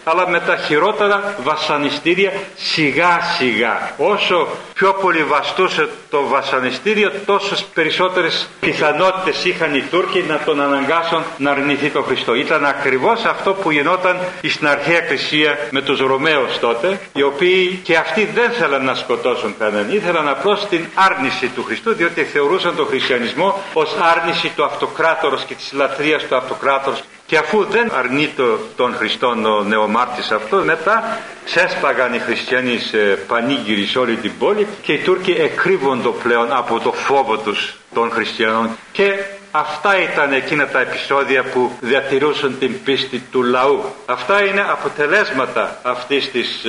Speaker 1: αλλά με τα χειρότερα βασανιστήρια σιγά σιγά. Όσο πιο πολύ βαστούσε το βασανιστήριο, τόσες περισσότερες πιθανότητες είχαν οι Τούρκοι να τον αναγκάσουν να αρνηθεί τον Χριστό. Ήταν ακριβώς αυτό που γινόταν στην αρχαία Εκκλησία με τους Ρωμαίους τότε, οι οποίοι και αυτοί δεν θέλαν να σκοτώσουν κανέναν, ήθελαν απλώς την άρνηση του Χριστού, διότι θεωρούσαν τον χριστιανισμό ως άρνηση του αυτοκράτορος και της λατρείας του αυτοκράτορος. Και αφού δεν αρνείται τον Χριστόν ο νεομάρτης αυτό, μετά ξέσπαγαν οι χριστιανοί σε πανήγυροι σε όλη την πόλη και οι Τούρκοι εκρύβονται πλέον από το φόβο τους των χριστιανών. Και αυτά ήταν εκείνα τα επεισόδια που διατηρούσαν την πίστη του λαού. Αυτά είναι αποτελέσματα αυτής της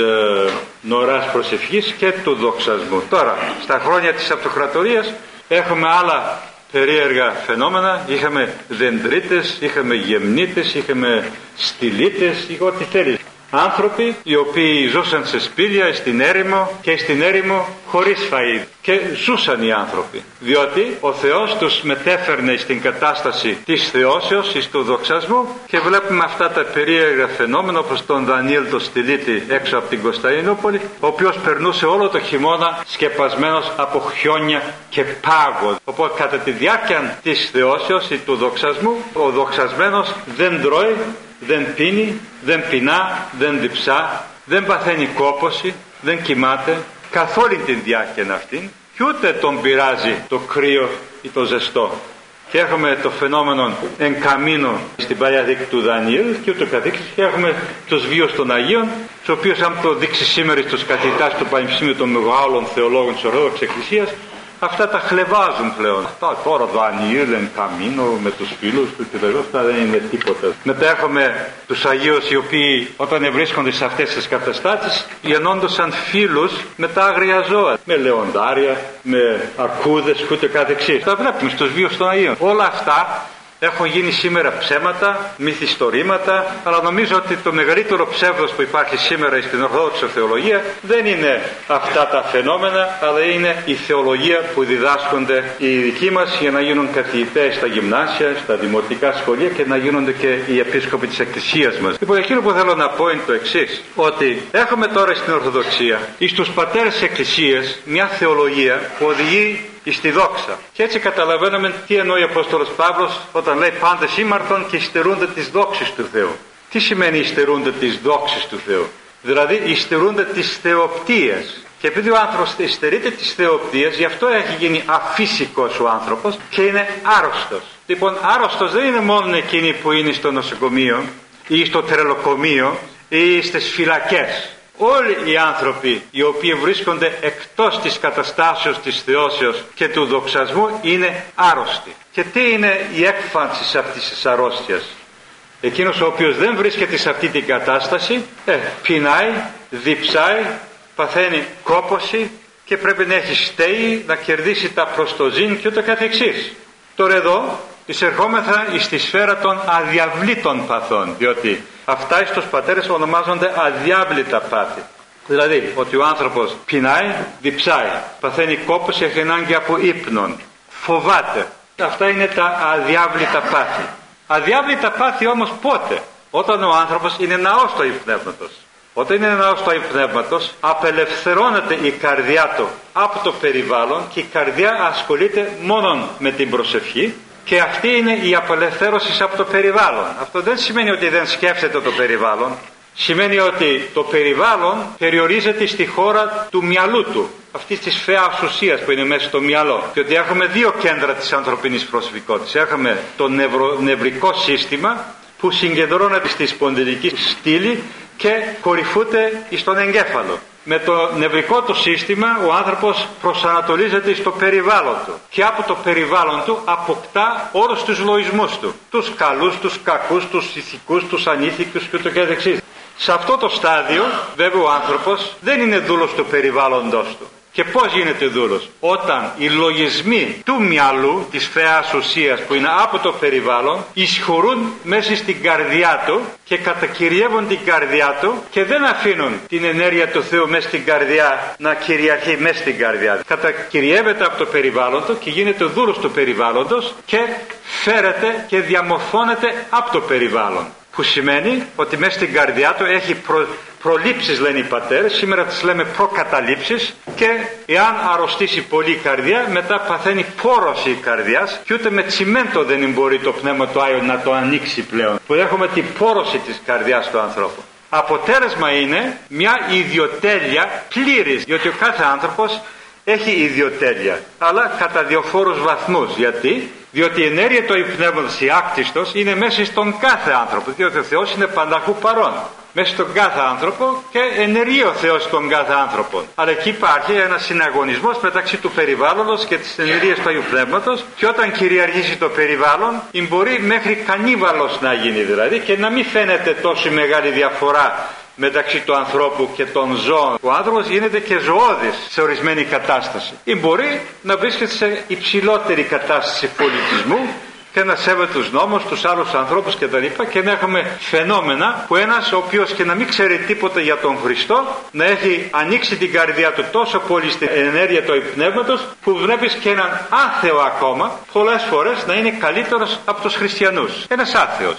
Speaker 1: νωράς προσευχής και του δοξασμού. Τώρα, στα χρόνια της αυτοκρατορίας έχουμε άλλα περίεργα φαινόμενα. Είχαμε δεντρίτες, είχαμε γεμνίτες, είχαμε στυλίτες, ό,τι θέλει. Άνθρωποι οι οποίοι ζούσαν σε σπήλια, στην έρημο και στην έρημο χωρίς φαΐ. Και ζούσαν οι άνθρωποι, διότι ο Θεός τους μετέφερνε στην κατάσταση της θεώσεως, εις του δοξασμού, και βλέπουμε αυτά τα περίεργα φαινόμενα όπως τον Δανιήλ το στυλίτη έξω από την Κωνσταντινούπολη, ο οποίος περνούσε όλο το χειμώνα σκεπασμένος από χιόνια και πάγο. Οπότε κατά τη διάρκεια της θεώσεως ή του δοξασμού, ο δοξασμένος δεν τρώει, δεν πίνει, δεν πεινά, δεν διψά, δεν παθαίνει κόπωση, δεν κοιμάται καθ' όλη την διάρκεια αυτή, και ούτε τον πειράζει το κρύο ή το ζεστό. Και έχουμε το φαινόμενο εν καμίνο στην Παλιά Δίκη του Δανιήλ και ούτω καθεξής, και έχουμε τους βίους των Αγίων, τους οποίους αν το δείξει σήμερα στους καθηγητάς του Πανεπιστημίου των μεγάλων θεολόγων της Ορθόδοξης Εκκλησίας, αυτά τα χλεβάζουν πλέον. Αυτά τώρα Δανιήλ εν καμίνο με τους φίλους του και αυτά δεν είναι τίποτα. Μετά έχουμε τους Αγίους οι οποίοι όταν βρίσκονται σε αυτές τις καταστάσεις γεννόντουσαν φίλους με τα άγρια ζώα, με λεοντάρια, με αρκούδες και ούτε καθεξής. Τα βλέπουμε στους βίους των Αγίων. Όλα αυτά έχουν γίνει σήμερα ψέματα, μυθιστορήματα, αλλά νομίζω ότι το μεγαλύτερο ψεύδος που υπάρχει σήμερα στην Ορθόδοξη θεολογία δεν είναι αυτά τα φαινόμενα, αλλά είναι η θεολογία που διδάσκονται οι δικοί μας για να γίνουν καθηγητές στα γυμνάσια, στα δημοτικά σχολεία και να γίνονται και οι επίσκοποι της Εκκλησίας μας. Λοιπόν, εκείνο που θέλω να πω είναι το εξής, ότι έχουμε τώρα στην Ορθοδοξία εις τους πατέρες της Εκκλησίας μια θεολογία που οδηγεί στη δόξα. Και έτσι καταλαβαίνουμε τι εννοεί ο Απόστολος Παύλος όταν λέει πάντες ήμαρθον και υστερούνται τις δόξεις του Θεού. Τι σημαίνει υστερούνται τις δόξεις του Θεού? Δηλαδή υστερούνται τις θεοπτίες. Και επειδή ο άνθρωπος υστερείται τις θεοπτίες, γι' αυτό έχει γίνει αφύσικος ο άνθρωπος και είναι άρρωστος. Λοιπόν, άρρωστος δεν είναι μόνο εκείνοι που είναι στο νοσοκομείο ή στο τρελοκομείο ή στις φυλακές. Όλοι οι άνθρωποι οι οποίοι βρίσκονται εκτός της καταστάσεως της θεώσεως και του δοξασμού είναι άρρωστοι. Και τι είναι η έκφανση αυτής της αρρώστιας? Εκείνος ο οποίος δεν βρίσκεται σε αυτή την κατάσταση πεινάει, διψάει, παθαίνει κόπωση και πρέπει να έχει στέη, να κερδίσει τα προστοζήν και ούτω καθεξής. Τώρα εδώ εισερχόμεθα στη σφαίρα των αδιαβλήτων παθών, διότι αυτά στους πατέρες ονομάζονται αδιάβλητα πάθη. Δηλαδή ότι ο άνθρωπος πεινάει, διψάει, παθαίνει κόπωση, έχει ανάγκη από ύπνον, φοβάται. Αυτά είναι τα αδιάβλητα πάθη. Αδιάβλητα πάθη όμως πότε? Όταν ο άνθρωπος είναι ναός του Αγίου Πνεύματος. Όταν είναι ναός του Αγίου Πνεύματος, απελευθερώνεται η καρδιά του από το περιβάλλον και η καρδιά ασχολείται μόνο με την προσευχή. Και αυτή είναι η απελευθέρωση από το περιβάλλον. Αυτό δεν σημαίνει ότι δεν σκέφτεται το περιβάλλον. Σημαίνει ότι το περιβάλλον περιορίζεται στη χώρα του μυαλού του, αυτής της φαίας ουσίας που είναι μέσα στο μυαλό. Και ότι έχουμε δύο κέντρα της ανθρωπινής προσωπικότητας. Έχουμε το νευρικό σύστημα που συγκεντρώνεται στη σπονδυλική στήλη και κορυφούται στον εγκέφαλο. Με το νευρικό του σύστημα ο άνθρωπος προσανατολίζεται στο περιβάλλον του και από το περιβάλλον του αποκτά όλους τους λογισμούς του. Τους καλούς, τους κακούς, τους ηθικούς, τους ανήθικους και ούτω καθεξής. Σε αυτό το στάδιο βέβαια ο άνθρωπος δεν είναι δούλος του περιβάλλοντος του. Και πώς γίνεται δούλος? Όταν οι λογισμοί του μυαλού, της φαίας ουσίας που είναι από το περιβάλλον, εισχωρούν μέσα στην καρδιά του και κατακυριεύουν την καρδιά του και δεν αφήνουν την ενέργεια του Θεού μέσα στην καρδιά να κυριαρχεί μέσα στην καρδιά. Κατακυριεύεται από το περιβάλλον του και γίνεται δούλος του περιβάλλοντος και φέρεται και διαμορφώνεται από το περιβάλλον. Που σημαίνει ότι μέσα στην καρδιά του έχει προλήψεις, λένε οι πατέρες, σήμερα τις λέμε προκαταλήψεις, και εάν αρρωστήσει πολύ η καρδιά, μετά παθαίνει πόρωση η καρδιάς και ούτε με τσιμέντο δεν μπορεί το Πνεύμα του Άγιο να το ανοίξει πλέον. Που έχουμε την πόρωση της καρδιάς του ανθρώπου. Αποτέλεσμα είναι μια ιδιοτέλεια πλήρης, διότι ο κάθε άνθρωπος έχει ιδιοτέλεια, αλλά κατά διαφόρους βαθμούς. Γιατί? Διότι η ενέργεια του Πνεύματος, η άκτιστος, είναι μέσα στον κάθε άνθρωπο, διότι ο Θεός είναι πανταχού παρόν μέσα στον κάθε άνθρωπο και ενεργεί ο Θεός στον κάθε άνθρωπο. Αλλά εκεί υπάρχει ένας συναγωνισμός μεταξύ του περιβάλλοντος και της ενεργείας του Αγίου Πνεύματος, και όταν κυριαρχήσει το περιβάλλον μπορεί μέχρι κανίβαλος να γίνει, δηλαδή, και να μην φαίνεται τόσο μεγάλη διαφορά μεταξύ του ανθρώπου και των ζώων. Ο άνθρωπος γίνεται και ζωώδης σε ορισμένη κατάσταση, ή μπορεί να βρίσκεται σε υψηλότερη κατάσταση πολιτισμού και να σέβεται τους νόμους, τους άλλους ανθρώπους κτλ. Και να έχουμε φαινόμενα που ένας ο οποίος και να μην ξέρει τίποτα για τον Χριστό, να έχει ανοίξει την καρδιά του τόσο πολύ στην ενέργεια του Πνεύματος, που βλέπεις και έναν άθεο ακόμα πολλές φορές να είναι καλύτερος από τους χριστιανούς. Ένας άθεος.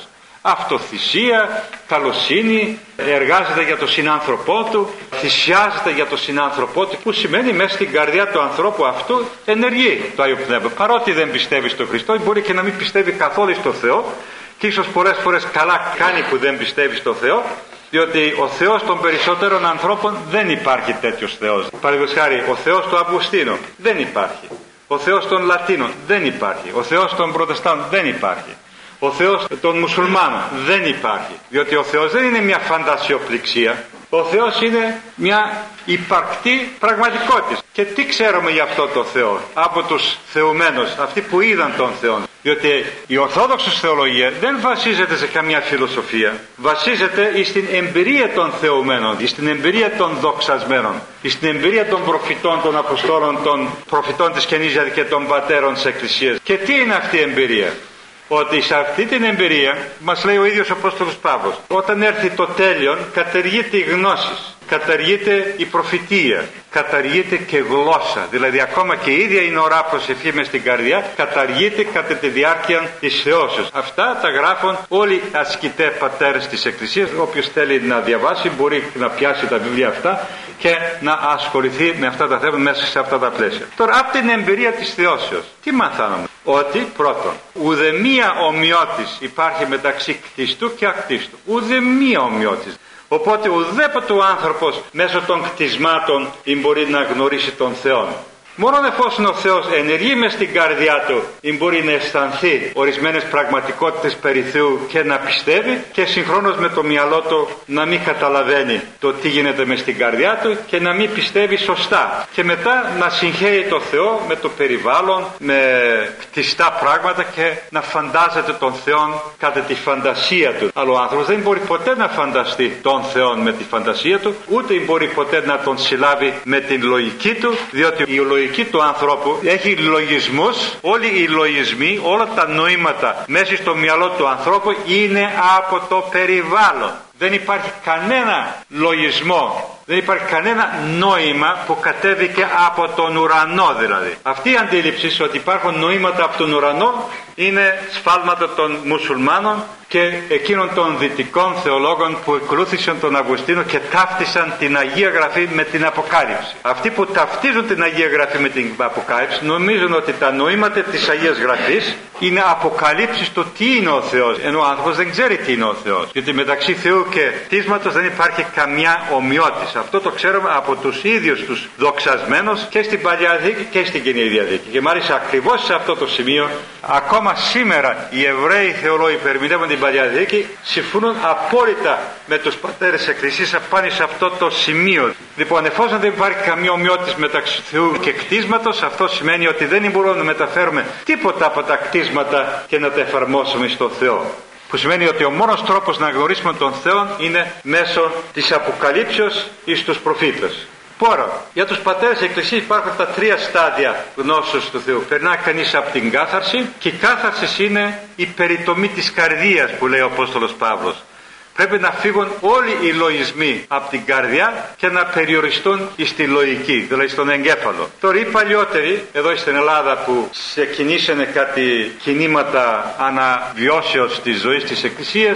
Speaker 1: Αυτοθυσία, καλοσύνη, εργάζεται για τον συνάνθρωπό του, θυσιάζεται για τον συνάνθρωπό του, που σημαίνει μέσα στην καρδιά του ανθρώπου αυτού ενεργεί το Άγιο Πνεύμα. Παρότι δεν πιστεύει στον Χριστό, μπορεί και να μην πιστεύει καθόλου στον Θεό, και ίσως πολλές φορές καλά κάνει που δεν πιστεύει στον Θεό, διότι ο Θεός των περισσότερων ανθρώπων δεν υπάρχει τέτοιος Θεός. Παραδείγματος χάρη, ο Θεός του Αυγουστίνου δεν υπάρχει. Ο Θεός των Λατίνων δεν υπάρχει. Ο Θεός των Προτεστάντων δεν υπάρχει. Ο Θεός των Μουσουλμάνων δεν υπάρχει, διότι ο Θεός δεν είναι μια φαντασιοπληξία. Ο Θεός είναι μια υπαρκτή πραγματικότητα. Και τι ξέρουμε για αυτό το Θεό? Από τους θεουμένους, αυτοί που είδαν τον Θεό. Διότι η Ορθόδοξος θεολογία δεν βασίζεται σε καμιά φιλοσοφία. Βασίζεται στην εμπειρία των θεουμένων, στην εμπειρία των δοξασμένων, στην εμπειρία των προφητών, των Αποστόλων, των προφητών της Καινής Διαθήκης και των πατέρων της Εκκλησίας. Και τι είναι αυτή η εμπειρία? Ότι σε αυτή την εμπειρία, μας λέει ο ίδιος ο Απόστολος Παύλος, όταν έρθει το τέλειον, καταργείται η γνώση, καταργείται η προφητεία, καταργείται και γλώσσα. Δηλαδή ακόμα και η ίδια η ώρα προσευχή μες στην καρδιά καταργείται κατά τη διάρκεια της θεώσεως. Αυτά τα γράφουν όλοι οι ασκητές πατέρες της Εκκλησίας. Όποιος θέλει να διαβάσει μπορεί να πιάσει τα βιβλία αυτά και να ασχοληθεί με αυτά τα θέματα μέσα σε αυτά τα πλαίσια. Τώρα, από την εμπειρία της θεώσεως, τι μαθαίνουμε? Ότι πρώτον, ουδεμία ομοιότης υπάρχει μεταξύ κτιστού και ακτίστου. Ουδεμία ομοιότης. Οπότε ουδέποτε ο άνθρωπος μέσω των κτισμάτων μπορεί να γνωρίσει τον Θεό. Μόνο εφόσον ο Θεός ενεργεί μες στην καρδιά του ή μπορεί να αισθανθεί ορισμένες πραγματικότητες περί Θεού και να πιστεύει, και συγχρόνως με το μυαλό του να μην καταλαβαίνει το τι γίνεται μες στην καρδιά του και να μην πιστεύει σωστά, και μετά να συγχαίει το Θεό με το περιβάλλον, με κτιστά πράγματα, και να φαντάζεται τον Θεό κατά τη φαντασία του. Αλλά ο άνθρωπος δεν μπορεί ποτέ να φανταστεί τον Θεό με τη φαντασία του, ούτε μπορεί ποτέ να τον συλλάβει με την λογική του, διότι η λογική του ανθρώπου έχει λογισμούς. Όλοι οι λογισμοί, όλα τα νοήματα μέσα στο μυαλό του ανθρώπου είναι από το περιβάλλον. Δεν υπάρχει κανένα λογισμό, δεν υπάρχει κανένα νόημα που κατέβηκε από τον ουρανό δηλαδή. Αυτή η αντίληψη ότι υπάρχουν νοήματα από τον ουρανό είναι σφάλματα των μουσουλμάνων και εκείνων των δυτικών θεολόγων που ακολούθησαν τον Αυγουστίνο και ταύτισαν την Αγία Γραφή με την Αποκάλυψη. Αυτοί που ταυτίζουν την Αγία Γραφή με την Αποκάλυψη νομίζουν ότι τα νοήματα της Αγίας Γραφής είναι αποκαλύψεις του τι είναι ο Θεός, ενώ ο άνθρωπος δεν ξέρει τι είναι ο Θεός, γιατί μεταξύ Θεού και κτίσματος δεν υπάρχει καμιά ομοιότηση. Αυτό το ξέρουμε από τους ίδιους τους δοξασμένους και στην Παλιά Διαθήκη και στην Καινή Διαθήκη. Και μάλιστα ακριβώς σε αυτό το σημείο ακόμα σήμερα οι Εβραίοι θεολόγοι που ερμηνεύουν την Παλιά Διαθήκη συμφωνούν απόλυτα με τους πατέρες της Εκκλησίας πάνω σε αυτό το σημείο. Λοιπόν, εφόσον δεν υπάρχει καμία ομοιότηση μεταξύ Θεού και κτίσματος, αυτό σημαίνει ότι δεν μπορούμε να μεταφέρουμε τίποτα από τα κτίσματα και να τα εφαρμόσουμε στο Θεό. Που σημαίνει ότι ο μόνος τρόπος να γνωρίσουμε τον Θεό είναι μέσω της αποκαλύψεως εις τους προφήτες. Τώρα, για τους πατέρες της Εκκλησίας υπάρχουν τα τρία στάδια γνώσεως του Θεού. Περνά κανείς από την κάθαρση, και η κάθαρση είναι η περιτομή της καρδίας που λέει ο Απόστολος Παύλος. Πρέπει να φύγουν όλοι οι λογισμοί από την καρδιά και να περιοριστούν στη λογική, δηλαδή στον εγκέφαλο. Τώρα οι παλιότεροι εδώ στην Ελλάδα που ξεκινήσανε κάτι κινήματα αναβιώσεως της ζωής της Εκκλησίας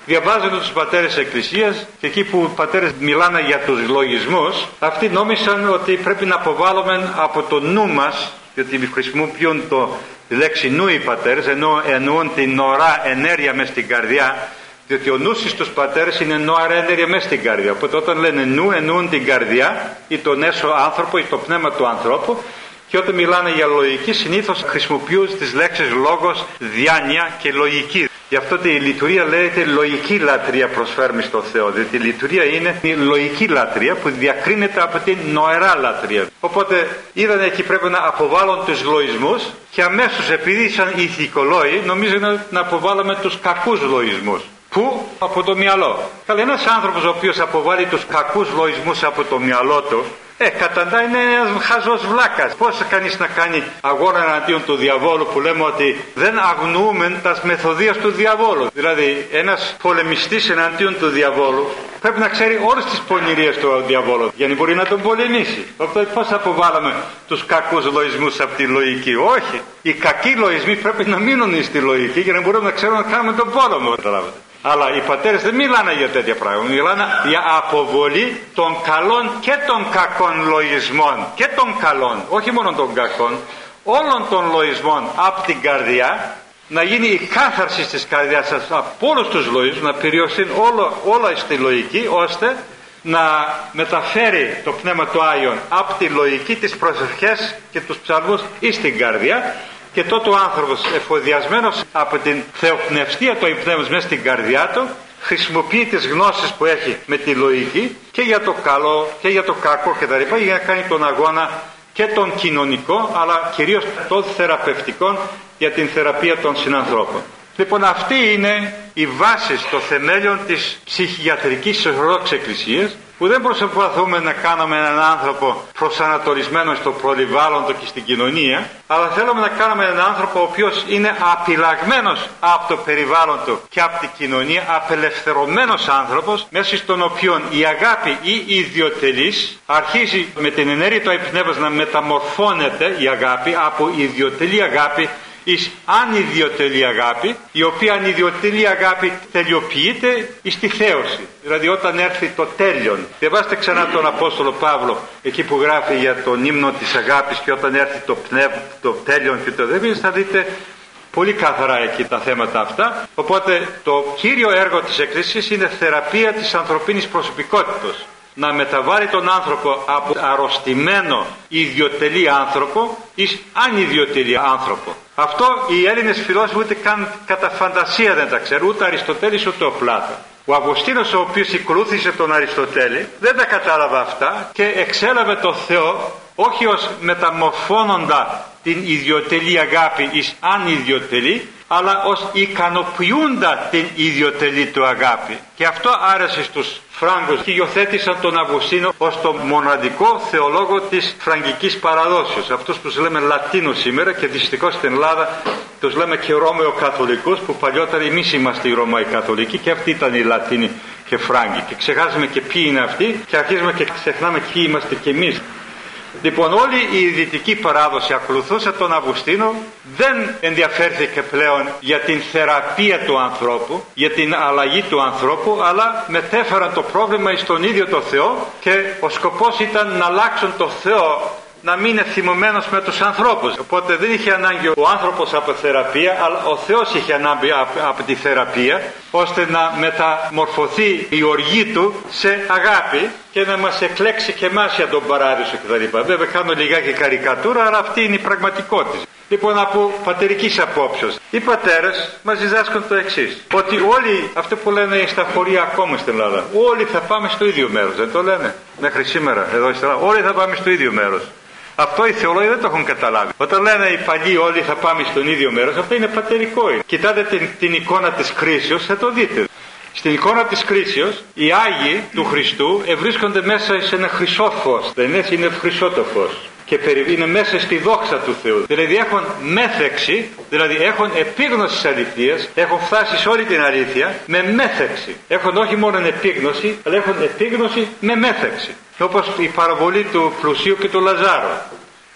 Speaker 1: Διαβάζοντας τους πατέρες της Εκκλησίας και εκεί που οι πατέρες μιλάνε για τους λογισμούς, αυτοί νόμισαν ότι πρέπει να αποβάλλουμε από το νου μας, γιατί χρησιμοποιούν τη λέξη νου οι πατέρες, ενώ εννοούν την νορά ενέργεια μες στην καρδιά, διότι ο νους στους πατέρες είναι νοαρά ενέργεια μες στην καρδιά. Οπότε όταν λένε νου εννοούν την καρδιά ή τον έσω άνθρωπο ή το πνεύμα του ανθρώπου, και όταν μιλάνε για λογική συνήθως χρησιμοποιούν τις λέξεις λόγος, διάνοια και λογική. Γι' αυτό η λειτουργία λέγεται λογική λατρεία προσφέρουμε στο Θεό, διότι η λειτουργία είναι η λογική λατρεία που διακρίνεται από την νοερά λατρεία. Οπότε είδαν εκεί πρέπει να αποβάλουν τους λογισμούς και αμέσως επειδή ήσαν ηθικολόγοι νομίζουν να αποβάλουμε τους κακούς λογισμούς. Πού? Από το μυαλό. Καλά, ένας άνθρωπος ο οποίος αποβάλλει τους κακούς λογισμούς από το μυαλό του, καταντά είναι ένας χαζός βλάκας. Πώς κανείς να κάνει αγώνα εναντίον του διαβόλου που λέμε ότι δεν αγνοούμε τα μεθοδίας του διαβόλου. Δηλαδή ένας πολεμιστής εναντίον του διαβόλου πρέπει να ξέρει όλες τις πονηρίες του διαβόλου για να μπορεί να τον πολεμήσει. Οπότε πώς αποβάλαμε τους κακούς λογισμούς από τη λογική? Όχι. Οι κακοί λογισμοί πρέπει να μείνουν στη λογική για να μπορούμε να ξέρουμε να κάνουμε τον πόλεμο. Αλλά οι πατέρες δεν μιλάνε για τέτοια πράγματα. Μιλάνε για αποβολή των καλών και των κακών λογισμών. Και των καλών, όχι μόνο των κακών, όλων των λογισμών από την καρδιά, να γίνει η κάθαρση της καρδιάς σας από όλους τους λογισμούς, να περιοριστεί όλα στη λογική, ώστε να μεταφέρει το Πνεύμα του Άγιον από τη λογική τις προσευχές και τους ψαλμούς εις την καρδιά. Και τότε ο άνθρωπος εφοδιασμένος από την θεοπνευστία του πνεύματος μέσα στην καρδιά του χρησιμοποιεί τις γνώσεις που έχει με τη λογική και για το καλό και για το κακό κτλ. Για να κάνει τον αγώνα και τον κοινωνικό αλλά κυρίως τον θεραπευτικό για την θεραπεία των συνανθρώπων. Λοιπόν, αυτή είναι η βάση στο θεμέλιο της ψυχιατρικής Ορθόδοξης Εκκλησίας, που δεν προσπαθούμε να κάνουμε έναν άνθρωπο προσανατολισμένο στο περιβάλλον του και στην κοινωνία, αλλά θέλουμε να κάνουμε έναν άνθρωπο ο οποίος είναι απειλαγμένος από το περιβάλλον του και από την κοινωνία, απελευθερωμένος άνθρωπος, μέσα στον οποίο η αγάπη ή η ιδιοτελής αρχίζει με την ενέργεια του πνεύματος να μεταμορφώνεται η αγάπη από ιδιοτελή αγάπη εις ανιδιοτελή αγάπη, η οποία ανιδιοτελή αγάπη τελειοποιείται εις τη θέωση. Δηλαδή όταν έρθει το τέλειον. Διαβάστε ξανά τον Απόστολο Παύλο, εκεί που γράφει για τον ύμνο της αγάπης και όταν έρθει το τέλειον και το δεύει, θα δείτε πολύ καθαρά εκεί τα θέματα αυτά. Οπότε το κύριο έργο της Εκκλησίας είναι θεραπεία της ανθρωπίνης προσωπικότητας. Να μεταβάλει τον άνθρωπο από αρρωστημένο ιδιοτελή άνθρωπο εις ανιδιοτελή άνθρωπο. Αυτό οι Έλληνες φιλόσοφοι ούτε καν κατά φαντασία δεν τα ξέρουν, ούτε Αριστοτέλης ούτε ο Πλάτων. Ο Αυγουστίνος, ο οποίος ακολούθησε τον Αριστοτέλη, δεν τα κατάλαβε αυτά και εξέλαβε το Θεό όχι ως μεταμορφώνοντα την ιδιοτελή αγάπη εις ανιδιοτελή, αλλά ως ικανοποιούντα την ιδιοτελή του αγάπη. Και αυτό άρεσε στους Φράγκους και υιοθέτησαν τον Αυγουστίνο ως τον μοναδικό θεολόγο της φραγκικής παραδόσεως. Αυτούς που λέμε Λατίνους σήμερα και δυστυχώς στην Ελλάδα τους λέμε και Ρώμαιο Καθολικούς, που παλιότερα εμείς είμαστε οι Ρωμαίοι Καθολικοί και αυτοί ήταν οι Λατίνοι και Φράγκοι. Και ξεχάσαμε και ποιοι είναι αυτοί και αρχίζουμε και ξεχνάμε ποιοι είμαστε και εμείς. Λοιπόν, όλη η δυτική παράδοση ακολουθούσε τον Αυγουστίνο, δεν ενδιαφέρθηκε πλέον για την θεραπεία του ανθρώπου, για την αλλαγή του ανθρώπου, αλλά μετέφεραν το πρόβλημα στον ίδιο το Θεό και ο σκοπός ήταν να αλλάξουν το Θεό, να μην είναι θυμωμένος με τους ανθρώπους. Οπότε δεν είχε ανάγκη ο άνθρωπος από θεραπεία, αλλά ο Θεός είχε ανάγκη από τη θεραπεία, ώστε να μεταμορφωθεί η οργή του σε αγάπη και να μας εκλέξει και εμάς για τον παράδεισο κτλ. Βέβαια κάνω λιγάκι καρικατούρα, αλλά αυτή είναι η πραγματικότητα. Λοιπόν, από πατερικής απόψεως, οι πατέρες μας διδάσκουν το εξής: ότι όλοι, αυτό που λένε στα χωριά ακόμα στην Ελλάδα, όλοι θα πάμε στο ίδιο μέρος. Δεν το λένε μέχρι σήμερα εδώ στην Ελλάδα? Όλοι θα πάμε στο ίδιο μέρος. Αυτό οι θεολόγοι δεν το έχουν καταλάβει. Όταν λένε οι παλιοί όλοι θα πάμε στον ίδιο μέρος, αυτό είναι πατερικό. Κοιτάτε την εικόνα της κρίσεως, θα το δείτε. Στην εικόνα της κρίσεως, οι Άγιοι του Χριστού ευρίσκονται μέσα σε ένα χρυσό φως. Δεν είναι χρυσό το φως. Και είναι μέσα στη δόξα του Θεού. Δηλαδή έχουν μέθεξη, δηλαδή έχουν επίγνωση της αληθείας, έχουν φτάσει σε όλη την αλήθεια με μέθεξη. Έχουν όχι μόνο επίγνωση, αλλά έχουν επίγνωση με μέθεξη. Όπως η παραβολή του πλουσίου και του Λαζάρου.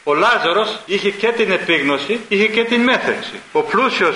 Speaker 1: Ο Λάζαρος είχε και την επίγνωση, είχε και την μέθεξη. Ο πλούσιος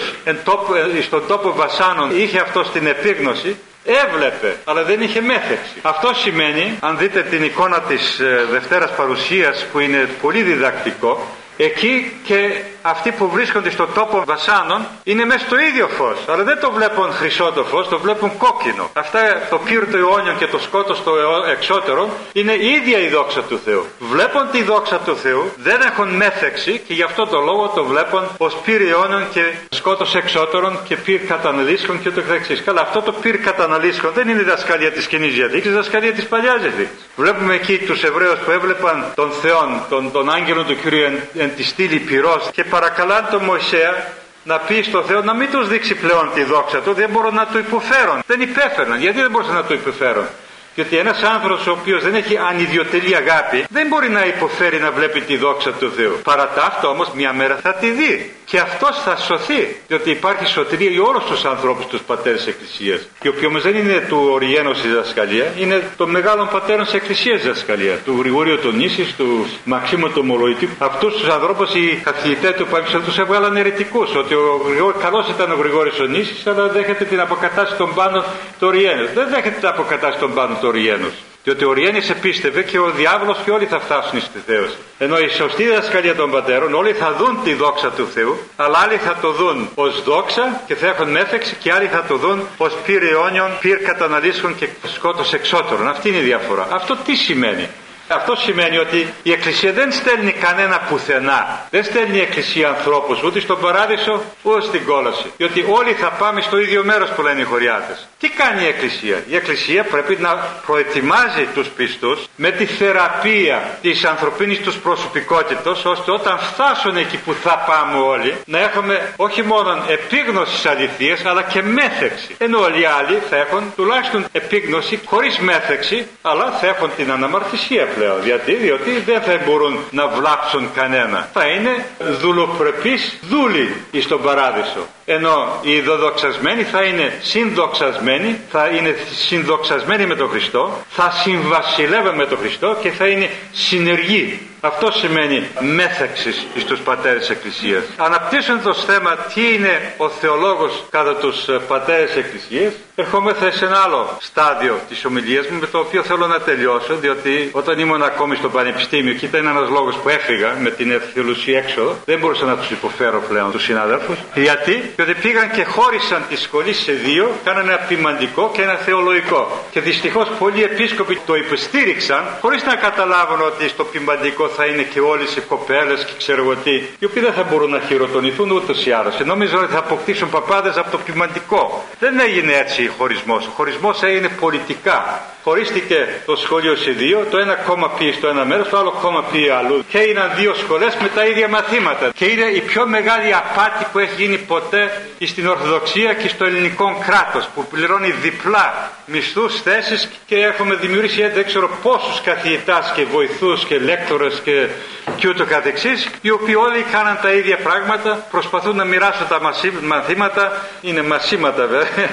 Speaker 1: στον τόπο βασάνων είχε αυτό την επίγνωση, έβλεπε, αλλά δεν είχε μέθεξη. Αυτό σημαίνει, αν δείτε την εικόνα της Δευτέρας Παρουσίας που είναι πολύ διδακτικό, εκεί και αυτοί που βρίσκονται στον τόπο βασάνων είναι μέσα στο ίδιο φως, αλλά δεν το βλέπουν χρυσό το φως, το βλέπουν κόκκινο. Αυτά το πύρ το αιώνιο και το σκότος το εξώτερο είναι η ίδια η δόξα του Θεού. Βλέπουν τη δόξα του Θεού, δεν έχουν μέθεξη και γι' αυτό το λόγο το βλέπουν ως πύρ αιώνιον και σκότος εξώτερων και πύρ καταναλύσκων και το καθεξής. Καλά, αυτό το πύρ καταναλύσκων δεν είναι η δασκαλία της Καινής Διαθήκης, η δασκαλία της Παλιάς Διαθήκης. Βλέπουμε εκεί τους Εβραίους που έβλεπαν τον Θεόν, τον άγγελο του Κυρίου εν τη στήλη πυρός και παρακαλάν τον Μωυσέα να πει στο Θεό να μην τους δείξει πλέον τη δόξα του, δεν μπορούν να του υποφέρουν. Δεν υπέφεραν. Γιατί δεν μπορούσαν να του υποφέρουν? Γιατί ένας άνθρωπος ο οποίος δεν έχει ανιδιοτελή αγάπη δεν μπορεί να υποφέρει να βλέπει τη δόξα του Θεού. Παρά τα αυτό όμως μια μέρα θα τη δει και αυτός θα σωθεί, διότι υπάρχει σωτηρία για όλους τους ανθρώπους, τους πατέρες της Εκκλησίας, οι οποίοι όμως δεν είναι του Οριένος η διδασκαλία, είναι των μεγάλων πατέρων της Εκκλησίας η διδασκαλία, του Γρηγορίου του Νήσης, του Μαξίμου του Μολοϊτή. Αυτούς τους ανθρώπους οι καθηγητές του Πανεπιστημίου τους έβγαλαν αιρετικούς, ότι καλός ήταν ο Γρηγόρης ο Νήσης, αλλά δέχεται την αποκατάσταση των πάντων του Οριένου. Δεν δέχεται την αποκατάσταση των πάντων του Οριένου. Διότι ο Οριένης επίστευε και ο διάβολος και όλοι θα φτάσουν στη θέωση. Ενώ η σωστή διδασκαλία των πατέρων, όλοι θα δουν τη δόξα του Θεού, αλλά άλλοι θα το δουν ως δόξα και θα έχουν μέθεξη και άλλοι θα το δουν ως πύρ αιώνιον, πύρ καταναλύσκων και σκότος εξώτερων. Αυτή είναι η διαφορά. Αυτό τι σημαίνει? Αυτό σημαίνει ότι η Εκκλησία δεν στέλνει κανένα πουθενά. Δεν στέλνει η Εκκλησία ανθρώπους ούτε στον Παράδεισο ούτε στην κόλαση. Διότι όλοι θα πάμε στο ίδιο μέρος που λένε οι χωριάτες. Τι κάνει η Εκκλησία? Η Εκκλησία πρέπει να προετοιμάζει τους πιστούς με τη θεραπεία της ανθρωπίνης τους προσωπικότητος, ώστε όταν φτάσουν εκεί που θα πάμε όλοι να έχουμε όχι μόνο επίγνωση της αληθείας αλλά και μέθεξη. Ενώ όλοι οι άλλοι θα έχουν τουλάχιστον επίγνωση χωρίς μέθεξη, αλλά θα έχουν την αναμαρτησία πλέον. Διότι δεν θα μπορούν να βλάψουν κανένα. Θα είναι δουλοπρεπείς δούλοι στον Παράδεισο. Ενώ οι δοδοξασμένοι θα είναι συνδοξασμένοι, θα είναι συνδοξασμένοι με τον Χριστό, θα συμβασιλεύουν με τον Χριστό και θα είναι συνεργοί. Αυτό σημαίνει μέθεξης στους πατέρες της Εκκλησίας. Αναπτύσσοντας το θέμα τι είναι ο θεολόγος κατά τους πατέρες της Εκκλησίας, ερχόμεθα σε ένα άλλο στάδιο της ομιλίας μου, με το οποίο θέλω να τελειώσω, διότι όταν ήμουν ακόμη στο πανεπιστήμιο και ήταν ένας λόγος που έφυγα με την ευθυολουσία έξοδο, δεν μπορούσα να τους υποφέρω πλέον τους συναδέλφους. Διότι πήγαν και χώρισαν τη σχολή σε δύο, κάνανε ένα ποιμαντικό και ένα θεολογικό. Και δυστυχώς πολλοί επίσκοποι το υποστήριξαν, χωρίς να καταλάβουν ότι στο ποιμαντικό θα είναι και όλες οι κοπέλες και ξέρω εγώ τι, οι οποίοι δεν θα μπορούν να χειροτονηθούν ούτως ή άλλως. Νόμιζαν ότι θα αποκτήσουν παπάδες από το ποιμαντικό. Δεν έγινε έτσι ο χωρισμός. Ο χωρισμός έγινε πολιτικά. Χωρίστηκε το σχολείο σε δύο, το ένα κόμμα πήγε στο ένα μέρος, το άλλο κόμμα πήγε αλλού. Και έγιναν δύο σχολές με τα ίδια μαθήματα. Και είναι η πιο μεγάλη απάτη που έχει γίνει ποτέ στην Ορθοδοξία και στο ελληνικό κράτος, που πληρώνει διπλά μισθούς, θέσεις, και έχουμε δημιουργήσει δεν ξέρω πόσους καθηγητάς και βοηθούς και λέκτορες και ούτω καθεξής, οι οποίοι όλοι κάναν τα ίδια πράγματα, προσπαθούν να μοιράσουν τα μαθήματα, είναι μασίματα βέβαια,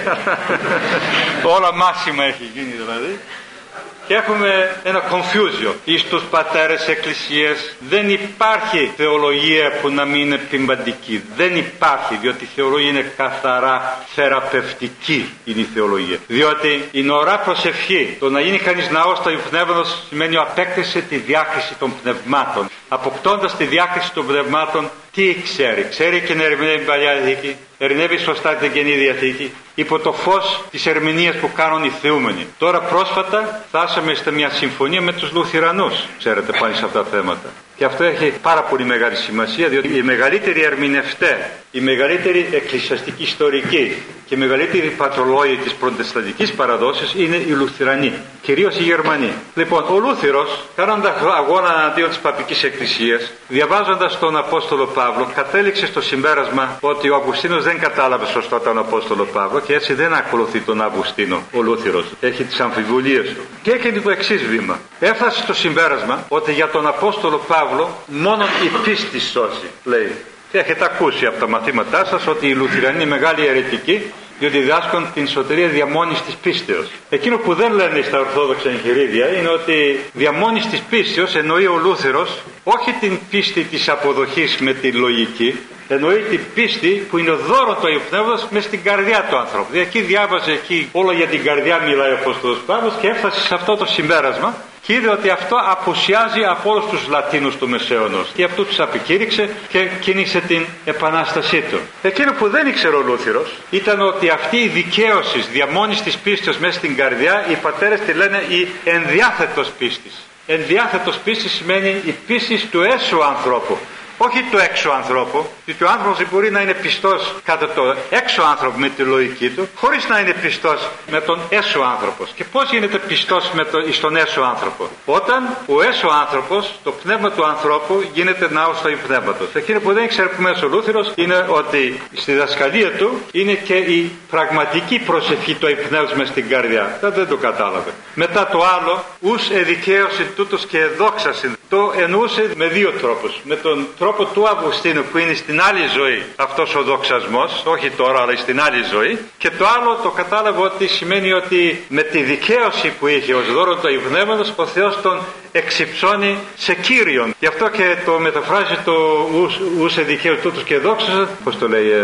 Speaker 1: όλα μάσιμα έχει γίνει δηλαδή. Και έχουμε ένα confusion. Εις τους πατέρες Εκκλησίας δεν υπάρχει θεολογία που να μην είναι πιμπαντική. Δεν υπάρχει, διότι η θεολογία είναι καθαρά θεραπευτική, είναι η θεολογία. Διότι η νωρά προσευχή, το να γίνει κανείς ναός του πνεύματος, σημαίνει απέκτησε τη διάκριση των πνευμάτων. Αποκτώντας τη διάκριση των πνευμάτων, τι ξέρει? Ξέρει και να ερμηνεύει την Παλιά Διαθήκη, ερμηνεύει σωστά την Καινή Διαθήκη, υπό το φως της ερμηνείας που κάνουν οι θεούμενοι. Τώρα πρόσφατα φτάσαμε σε μια συμφωνία με τους Λουθυρανούς, ξέρετε, πάνω σε αυτά τα θέματα. Και αυτό έχει πάρα πολύ μεγάλη σημασία, διότι οι μεγαλύτεροι ερμηνευτές, οι μεγαλύτεροι εκκλησιαστικοί ιστορικοί και οι μεγαλύτεροι πατρολόγοι της προτεσταντικής παραδόσης είναι οι Λουθυρανοί, κυρίως οι Γερμανοί. Λοιπόν, ο Λούθυρος, κάνοντας αγώνα εναντίον της παπικής εκκλησίας, διαβάζοντας τον Απόστολο Παύλο, κατέληξε στο συμπέρασμα ότι ο Αυγουστίνος δεν κατάλαβε σωστά τον Απόστολο Παύλο και έτσι δεν ακολουθεί τον Αυγουστίνο. Ο Λούθυρος έχει τις αμφιβολίες του. Και έκανε το εξής βήμα. Έφτασε στο συμπέρασμα ότι για τον Απόστολο Παύλο μόνο η πίστη σώζει, λέει. Και έχετε ακούσει από τα μαθήματά σας ότι οι Λουθυρανοί είναι μεγάλοι αιρετικοί διότι διδάσκουν την σωτηρία διαμόνης της πίστεως. Εκείνο που δεν λένε στα Ορθόδοξα εγχειρίδια είναι ότι διαμόνης της πίστεως εννοεί ο Λούθερος όχι την πίστη της αποδοχής με τη λογική, εννοεί την πίστη που είναι δώρο του Αγίου Πνεύματος μες στην καρδιά του ανθρώπου. Εκεί διάβαζε, εκεί όλο για την καρδιά μιλάει ο Απόστολος Παύλος και έφτασε σε αυτό το συμπέρασμα και είδε ότι αυτό απουσιάζει από όλους τους Λατίνους του Μεσαίωνος και αυτού τους απεκήρυξε και κίνησε την επανάστασή του. Εκείνο που δεν ήξερε ο Λούθυρος ήταν ότι αυτή η δικαίωση διαμόνης της πίστης μέσα στην καρδιά οι πατέρες τη λένε η ενδιάθετος πίστης. Ενδιάθετος πίστης σημαίνει η πίστη του έσω ανθρώπου, όχι του έξω ανθρώπου, γιατί ο άνθρωπος μπορεί να είναι πιστός κατά το έξω άνθρωπο με τη λογική του, χωρίς να είναι πιστός με τον έσω άνθρωπο. Και πώς γίνεται πιστός στον έσω άνθρωπο? Όταν ο έσω άνθρωπος, το πνεύμα του ανθρώπου, γίνεται ναός του Αγίου Πνεύματος. Εκείνο που δεν ήξερε ο Λούθυρος είναι ότι στη δασκαλία του είναι και η πραγματική προσευχή του Αγίου Πνεύματος μες στην καρδιά. Δεν το κατάλαβε. Μετά το άλλο, ους εδικαίωση τούτος και εδόξασιν. Το εννοούσε με δύο τρόπους. Με τον τρόπο του Αυγουστίνου που είναι στην άλλη ζωή αυτός ο δοξασμός, όχι τώρα αλλά στην άλλη ζωή, και το άλλο το κατάλαβε ότι σημαίνει ότι με τη δικαίωση που είχε ως δώρο του Αγίου Πνεύματος ο Θεός τον εξυψώνει σε Κύριον. Γι' αυτό και το μεταφράζει το ους εδικαίου τούτος και δόξασαν, πώς το λέει,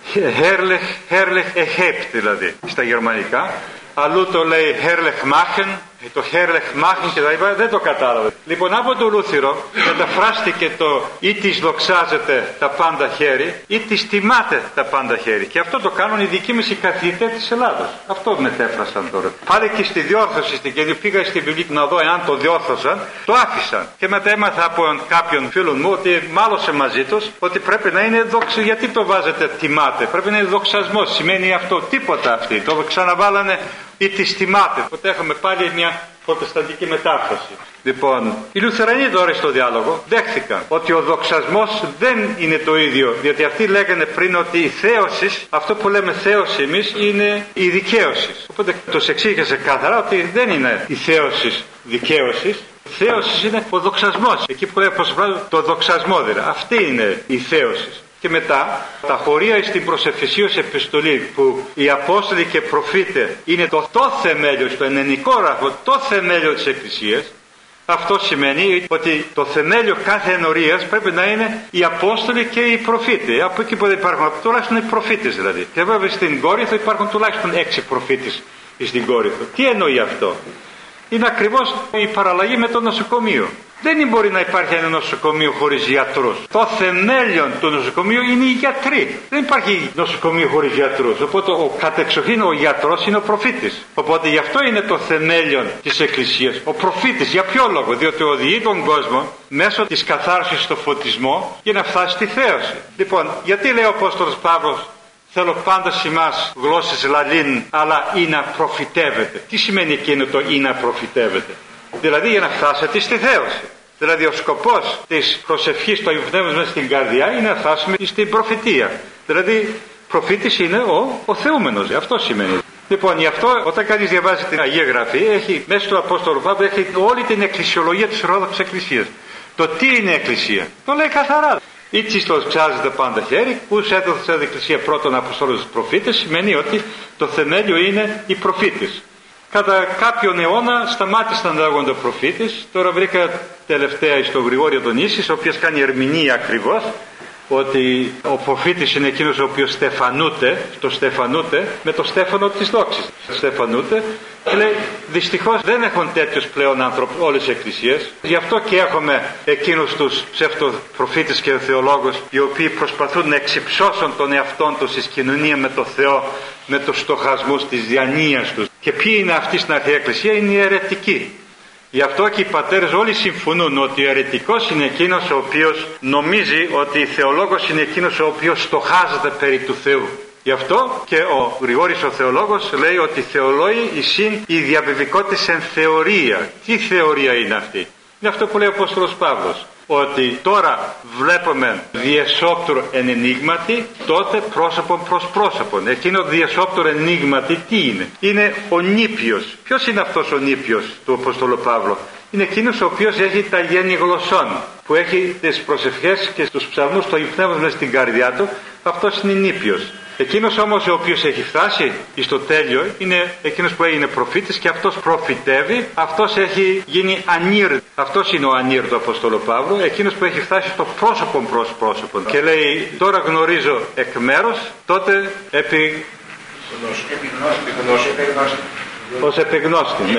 Speaker 1: Herrlich erhebt δηλαδή στα γερμανικά. Αλλού το λέει Herrlich machen, το Herrlich machen και τα λοιπά, δεν το κατάλαβε. Λοιπόν, από το Λούθυρο μεταφράστηκε το ή της δοξάζεται τα πάντα χέρι ή της τιμάται τα πάντα χέρι. Και αυτό το κάνουν οι δικοί μας οι καθηγητές της Ελλάδος. Αυτό μετέφρασαν τώρα. Πάλι και στη διόρθωση, και πήγα στη βιβλία να δω εάν το διόρθωσαν, το άφησαν. Και μετά έμαθα από κάποιον φίλο μου ότι μάλωσε μαζί τους ότι πρέπει να είναι δοξα. Γιατί το βάζετε τιμάται? Πρέπει να είναι δοξασμός. Σημαίνει αυτό τίποτα αυτή. Το ξαναβάλανε ή της τιμάται. Οπότε έχουμε πάλι μια προτεσταντική μετάφραση. Λοιπόν, οι Λουθερανοί τώρα στο διάλογο δέχθηκαν ότι ο δοξασμός δεν είναι το ίδιο, διότι αυτοί λέγανε πριν ότι η θέωση, αυτό που λέμε θέωση εμείς, είναι η δικαίωση. Οπότε τους εξήγησε καθαρά ότι δεν είναι η θέωση δικαίωση. Θέωση είναι ο δοξασμός. Εκεί που λέει το δοξασμό δηλαδή. Αυτή είναι η θέωση. Και μετά τα χωρία στην προσεφυσίως επιστολή που οι Απόστολοι και προφήτες είναι το θεμέλιο, στο ελληνικό γράφο, το θεμέλιο της Εκκλησίας. Αυτό σημαίνει ότι το θεμέλιο κάθε ενορίας πρέπει να είναι οι Απόστολοι και οι προφήτες. Από εκεί που δεν υπάρχουν, τουλάχιστον οι προφήτες δηλαδή. Και βέβαια στην Κόρινθο υπάρχουν τουλάχιστον 6 προφήτες στην Κόρινθο. Τι εννοεί αυτό? Είναι ακριβώς η παραλλαγή με το νοσοκομείο. Δεν μπορεί να υπάρχει ένα νοσοκομείο χωρίς γιατρούς. Το θεμέλιο του νοσοκομείου είναι οι γιατροί. Δεν υπάρχει νοσοκομείο χωρίς γιατρούς. Οπότε ο κατεξοχήν ο γιατρός είναι ο προφήτης. Οπότε γι' αυτό είναι το θεμέλιο της Εκκλησίας. Ο προφήτης. Για ποιο λόγο? Διότι οδηγεί τον κόσμο μέσω της καθάρσης στο φωτισμό για να φτάσει στη θέωση. Λοιπόν, γιατί λέει ο Απόστολος Παύλος θέλω πάντα σημάς γλώσσες λαλήν, αλλά ή να προφητεύετε? Τι σημαίνει εκείνο το ή να προφητεύετε? Δηλαδή για να φτάσετε στη θέωση. Δηλαδή ο σκοπός της προσευχής του Αγίου Πνεύματος μέσα στην καρδιά είναι να φτάσουμε στην προφητεία. Δηλαδή προφήτης είναι ο θεούμενος. Αυτό σημαίνει. Λοιπόν, γι' αυτό όταν κανείς διαβάζει την Αγία Γραφή, έχει μέσα του Απόστολου Παύλου έχει όλη την εκκλησιολογία της Ορθόδοξης Εκκλησίας. Το τι είναι Εκκλησία. Το λέει καθαρά. Ή τσίστος ψάζεται πάντα χέρι, που έδωσε στην Εκκλησία πρώτον Αποστόλους προφήτες, σημαίνει ότι το θεμέλιο είναι οι προφήτες. Κατά κάποιον αιώνα σταμάτησαν να λέγονται προφήτες. Τώρα βρήκα τελευταία στον Γρηγόριο τον Ίσης, ο οποίος κάνει ερμηνεία ακριβώς, ότι ο προφήτης είναι εκείνος ο οποίος στεφανούται με το στέφανο της δόξης. Στεφανούται και λέει δυστυχώς δεν έχουν τέτοιους πλέον άνθρωποι όλες οι εκκλησίες. Γι' αυτό και έχουμε εκείνους τους ψευτοπροφήτες και θεολόγους οι οποίοι προσπαθούν να εξυψώσουν τον εαυτόν τους εις κοινωνία με το Θεό, με τους στοχασμούς της διανοίας τους. Και ποιοι είναι αυτοί στην Αρχαία Εκκλησία? Είναι οι αιρετικοί. Γι' αυτό και οι πατέρες όλοι συμφωνούν ότι ο αιρετικός είναι εκείνος ο οποίος νομίζει ότι η θεολόγος είναι εκείνος ο οποίος στοχάζεται περί του Θεού. Γι' αυτό και ο Γρηγόρης ο θεολόγος λέει ότι θεολόγοι εισήν η διαβεβικότης εν θεωρία. Τι θεωρία είναι αυτή? Είναι αυτό που λέει ο Απόστολος Παύλος. Ότι τώρα βλέπουμε διεσόπτουρ εν ενίγματι, τότε πρόσωπον προς πρόσωπον. Εκείνο διεσόπτουρ εν ενίγματι τι είναι? Είναι ο νήπιος. Ποιος είναι αυτός ο νήπιος του Απόστολου Παύλου? Είναι εκείνος ο οποίος έχει τα γέννη γλωσσών, που έχει τις προσευχές και τους ψαλμούς του Αγίου Πνεύματος μες στην καρδιά του. Αυτός είναι νήπιος. Εκείνος όμως ο οποίος έχει φτάσει στο τέλειο είναι εκείνος που έγινε προφήτης και αυτός προφητεύει, αυτός έχει γίνει ανήρ. Αυτός είναι ο ανήρ του Απόστολου Παύλου, εκείνος που έχει φτάσει στο πρόσωπο προς πρόσωπο. Και λέει, τώρα γνωρίζω εκ μέρους, τότε ως επιγνώστη, ναι.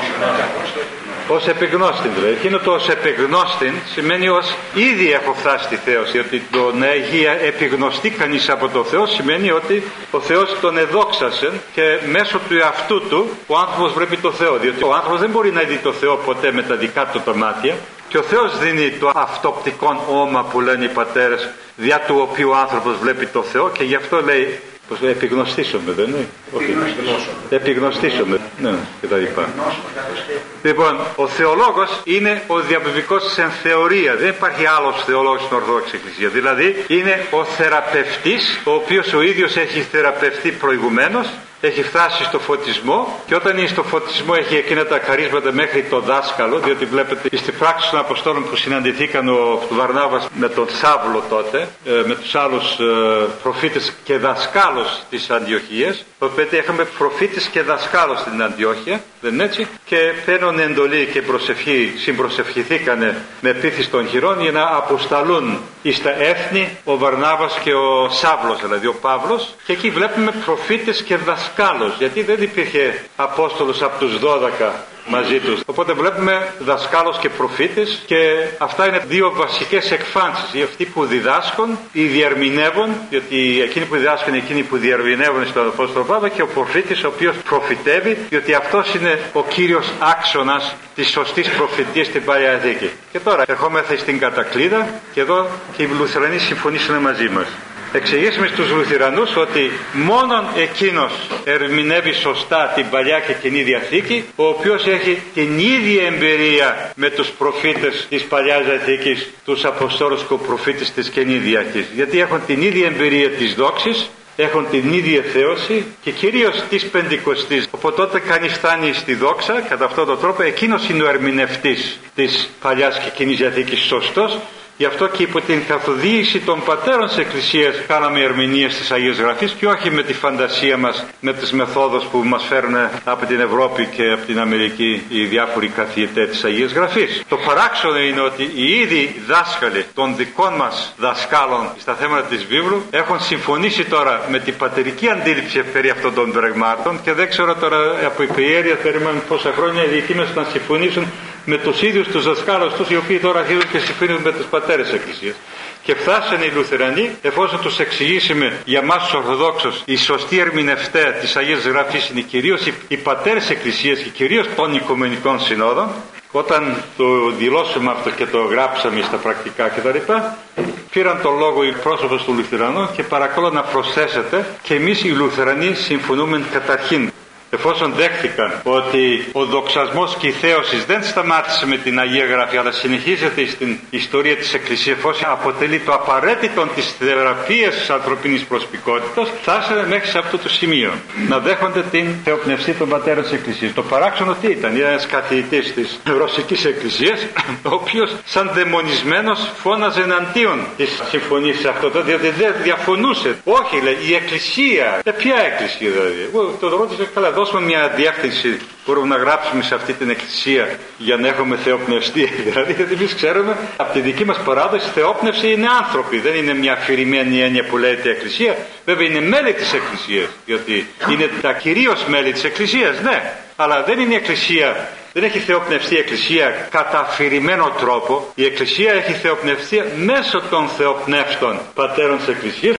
Speaker 1: Ως επιγνώστη δηλαδή. Εκείνο το ως επιγνώστη σημαίνει ως ήδη έχω φτάσει στη θέωση. Ότι το να έχει επιγνωστεί κανείς από το Θεό σημαίνει ότι ο Θεός τον εδόξασε και μέσω του εαυτού του ο άνθρωπος βλέπει το Θεό. Διότι ο άνθρωπος δεν μπορεί να δει το Θεό ποτέ με τα δικά του τα μάτια. Και ο Θεός δίνει το αυτοπτικόν όμα που λένε οι πατέρες, διά του οποίου ο άνθρωπος βλέπει το Θεό, και γι' αυτό λέει επιγνωστήσομαι, δεν είναι? Επιγνωστήσομαι, ναι, και τα λοιπά. Λοιπόν, ο θεολόγος είναι ο διαβιβικός εν θεωρία. Δεν υπάρχει άλλος θεολόγος στην Ορθόδοξη Εκκλησία. Δηλαδή είναι ο θεραπευτής, ο οποίος ο ίδιος έχει θεραπευτεί προηγουμένως, έχει φτάσει στο φωτισμό, και όταν είναι στο φωτισμό έχει εκείνα τα χαρίσματα μέχρι το δάσκαλο, διότι βλέπετε στη πράξη των Αποστόλων που συναντηθήκαν ο Βαρνάβας με τον Σάβλο τότε, με τους άλλους προφήτες και δασκάλους της Αντιοχίας. Οπότε είχαμε προφήτες και δασκάλους στην Αντιόχεια, δεν είναι έτσι? Και παίρνουν εντολή και προσευχή, συμπροσευχηθήκανε με πίθηση των χειρών για να αποσταλούν εις τα έθνη ο Βαρνάβας και ο Σάβλος, δηλαδή ο Παύλος, και εκεί βλέπουμε προφήτες και δασκάλους, γιατί δεν υπήρχε Απόστολος από τους 12 μαζί τους. Οπότε βλέπουμε δασκάλους και προφήτες, και αυτά είναι δύο βασικές εκφάνσεις. Αυτοί που διδάσκουν ή διερμηνεύουν, διότι εκείνοι που διδάσκουν είναι εκείνοι που διερμηνεύουν στον Απόστολο Παύλο, και ο προφήτης ο οποίος προφητεύει, διότι αυτός είναι ο κύριος άξονας της σωστής προφητείας στην Παλαιά Διαθήκη. Και τώρα ερχόμαστε στην κατακλείδα, και εδώ και οι Λουθερανοί συμφωνήσουν μαζί μας. Εξηγήσουμε στους Λουθερανούς ότι μόνον εκείνος ερμηνεύει σωστά την Παλιά και Καινή Διαθήκη, ο οποίος έχει την ίδια εμπειρία με τους προφήτες της Παλιάς Διαθήκης, τους Αποστόλους και προφήτες της Καινής Διαθήκης, γιατί έχουν την ίδια εμπειρία της δόξης, έχουν την ίδια θέωση και κυρίως της Πεντηκοστής. Οπότε όταν κανείς φτάνει στη δόξα κατά αυτόν τον τρόπο, εκείνος είναι ο ερμηνευτής της Παλιάς και Καινής Διαθήκης σωστός. Γι' αυτό και υπό την καθοδήγηση των πατέρων της Εκκλησίας κάναμε ερμηνείες της Αγίας Γραφής, και όχι με τη φαντασία μας, με τις μεθόδους που μας φέρνουν από την Ευρώπη και από την Αμερική οι διάφοροι καθηγητές της Αγίας Γραφής. Το παράξενο είναι ότι οι ίδιοι δάσκαλοι των δικών μας δασκάλων στα θέματα της βίβλου έχουν συμφωνήσει τώρα με την πατερική αντίληψη περί αυτών των πραγμάτων, και δεν ξέρω τώρα από υπηέρεια περίμεναν πόσα χρόνια οι δικοί μας να συμφωνήσουν με τους ίδιους τους δασκάλους τους, οι οποίοι τώρα αρχίζουν και συμφωνούν με τους πατέρες της Εκκλησίας. Και φτάσανε οι Λουθερανοί, εφόσον τους εξηγήσαμε για μας τους Ορθοδόξους, η σωστή ερμηνευτέα της Αγίας Γραφής είναι κυρίως οι πατέρες της Εκκλησίας και κυρίως των Οικουμενικών Συνόδων. Όταν το δηλώσαμε αυτό και το γράψαμε στα πρακτικά κτλ., πήραν τον λόγο οι πρόσωποι του Λουθερανού, και παρακαλώ να προσθέσετε, και εμείς οι Λουθερανοί συμφωνούμε καταρχήν, εφόσον δέχτηκαν ότι ο δοξασμός και η θέωση δεν σταμάτησε με την Αγία Γραφή, αλλά συνεχίζεται στην ιστορία της Εκκλησίας, εφόσον αποτελεί το απαραίτητο της θεραπείας της ανθρωπίνης προσωπικότητας, φτάσανε μέχρι σε αυτό το σημείο να δέχονται την θεοπνευστή των πατέρων της Εκκλησίας. Το παράξενο τι ήταν? Ήταν ένας καθηγητής της Ρωσικής Εκκλησίας, ο οποίος σαν δαιμονισμένος φώναζε εναντίον της συμφωνίας σε αυτό, διότι δεν διαφωνούσε. Όχι, λέει, η Εκκλησία. Ποια Εκκλησία δηλαδή? Εγώ το ρώτησα, καλά, δώσουμε μια διεύθυνση, μπορούμε να γράψουμε σε αυτή την Εκκλησία για να έχουμε θεοπνευστή. Δηλαδή, γιατί εμείς ξέρουμε από τη δική μας παράδοση, θεόπνευση είναι άνθρωποι, δεν είναι μια αφηρημένη έννοια που λέγεται Εκκλησία. Βέβαια είναι μέλη της Εκκλησίας, διότι είναι τα κυρίως μέλη της Εκκλησίας, ναι, αλλά δεν είναι η Εκκλησία. Δεν έχει θεοπνευστεί η Εκκλησία κατά αφηρημένο τρόπο. Η Εκκλησία έχει θεοπνευστεί μέσω των θεοπνεύστων πατέρων της Εκκλησίας.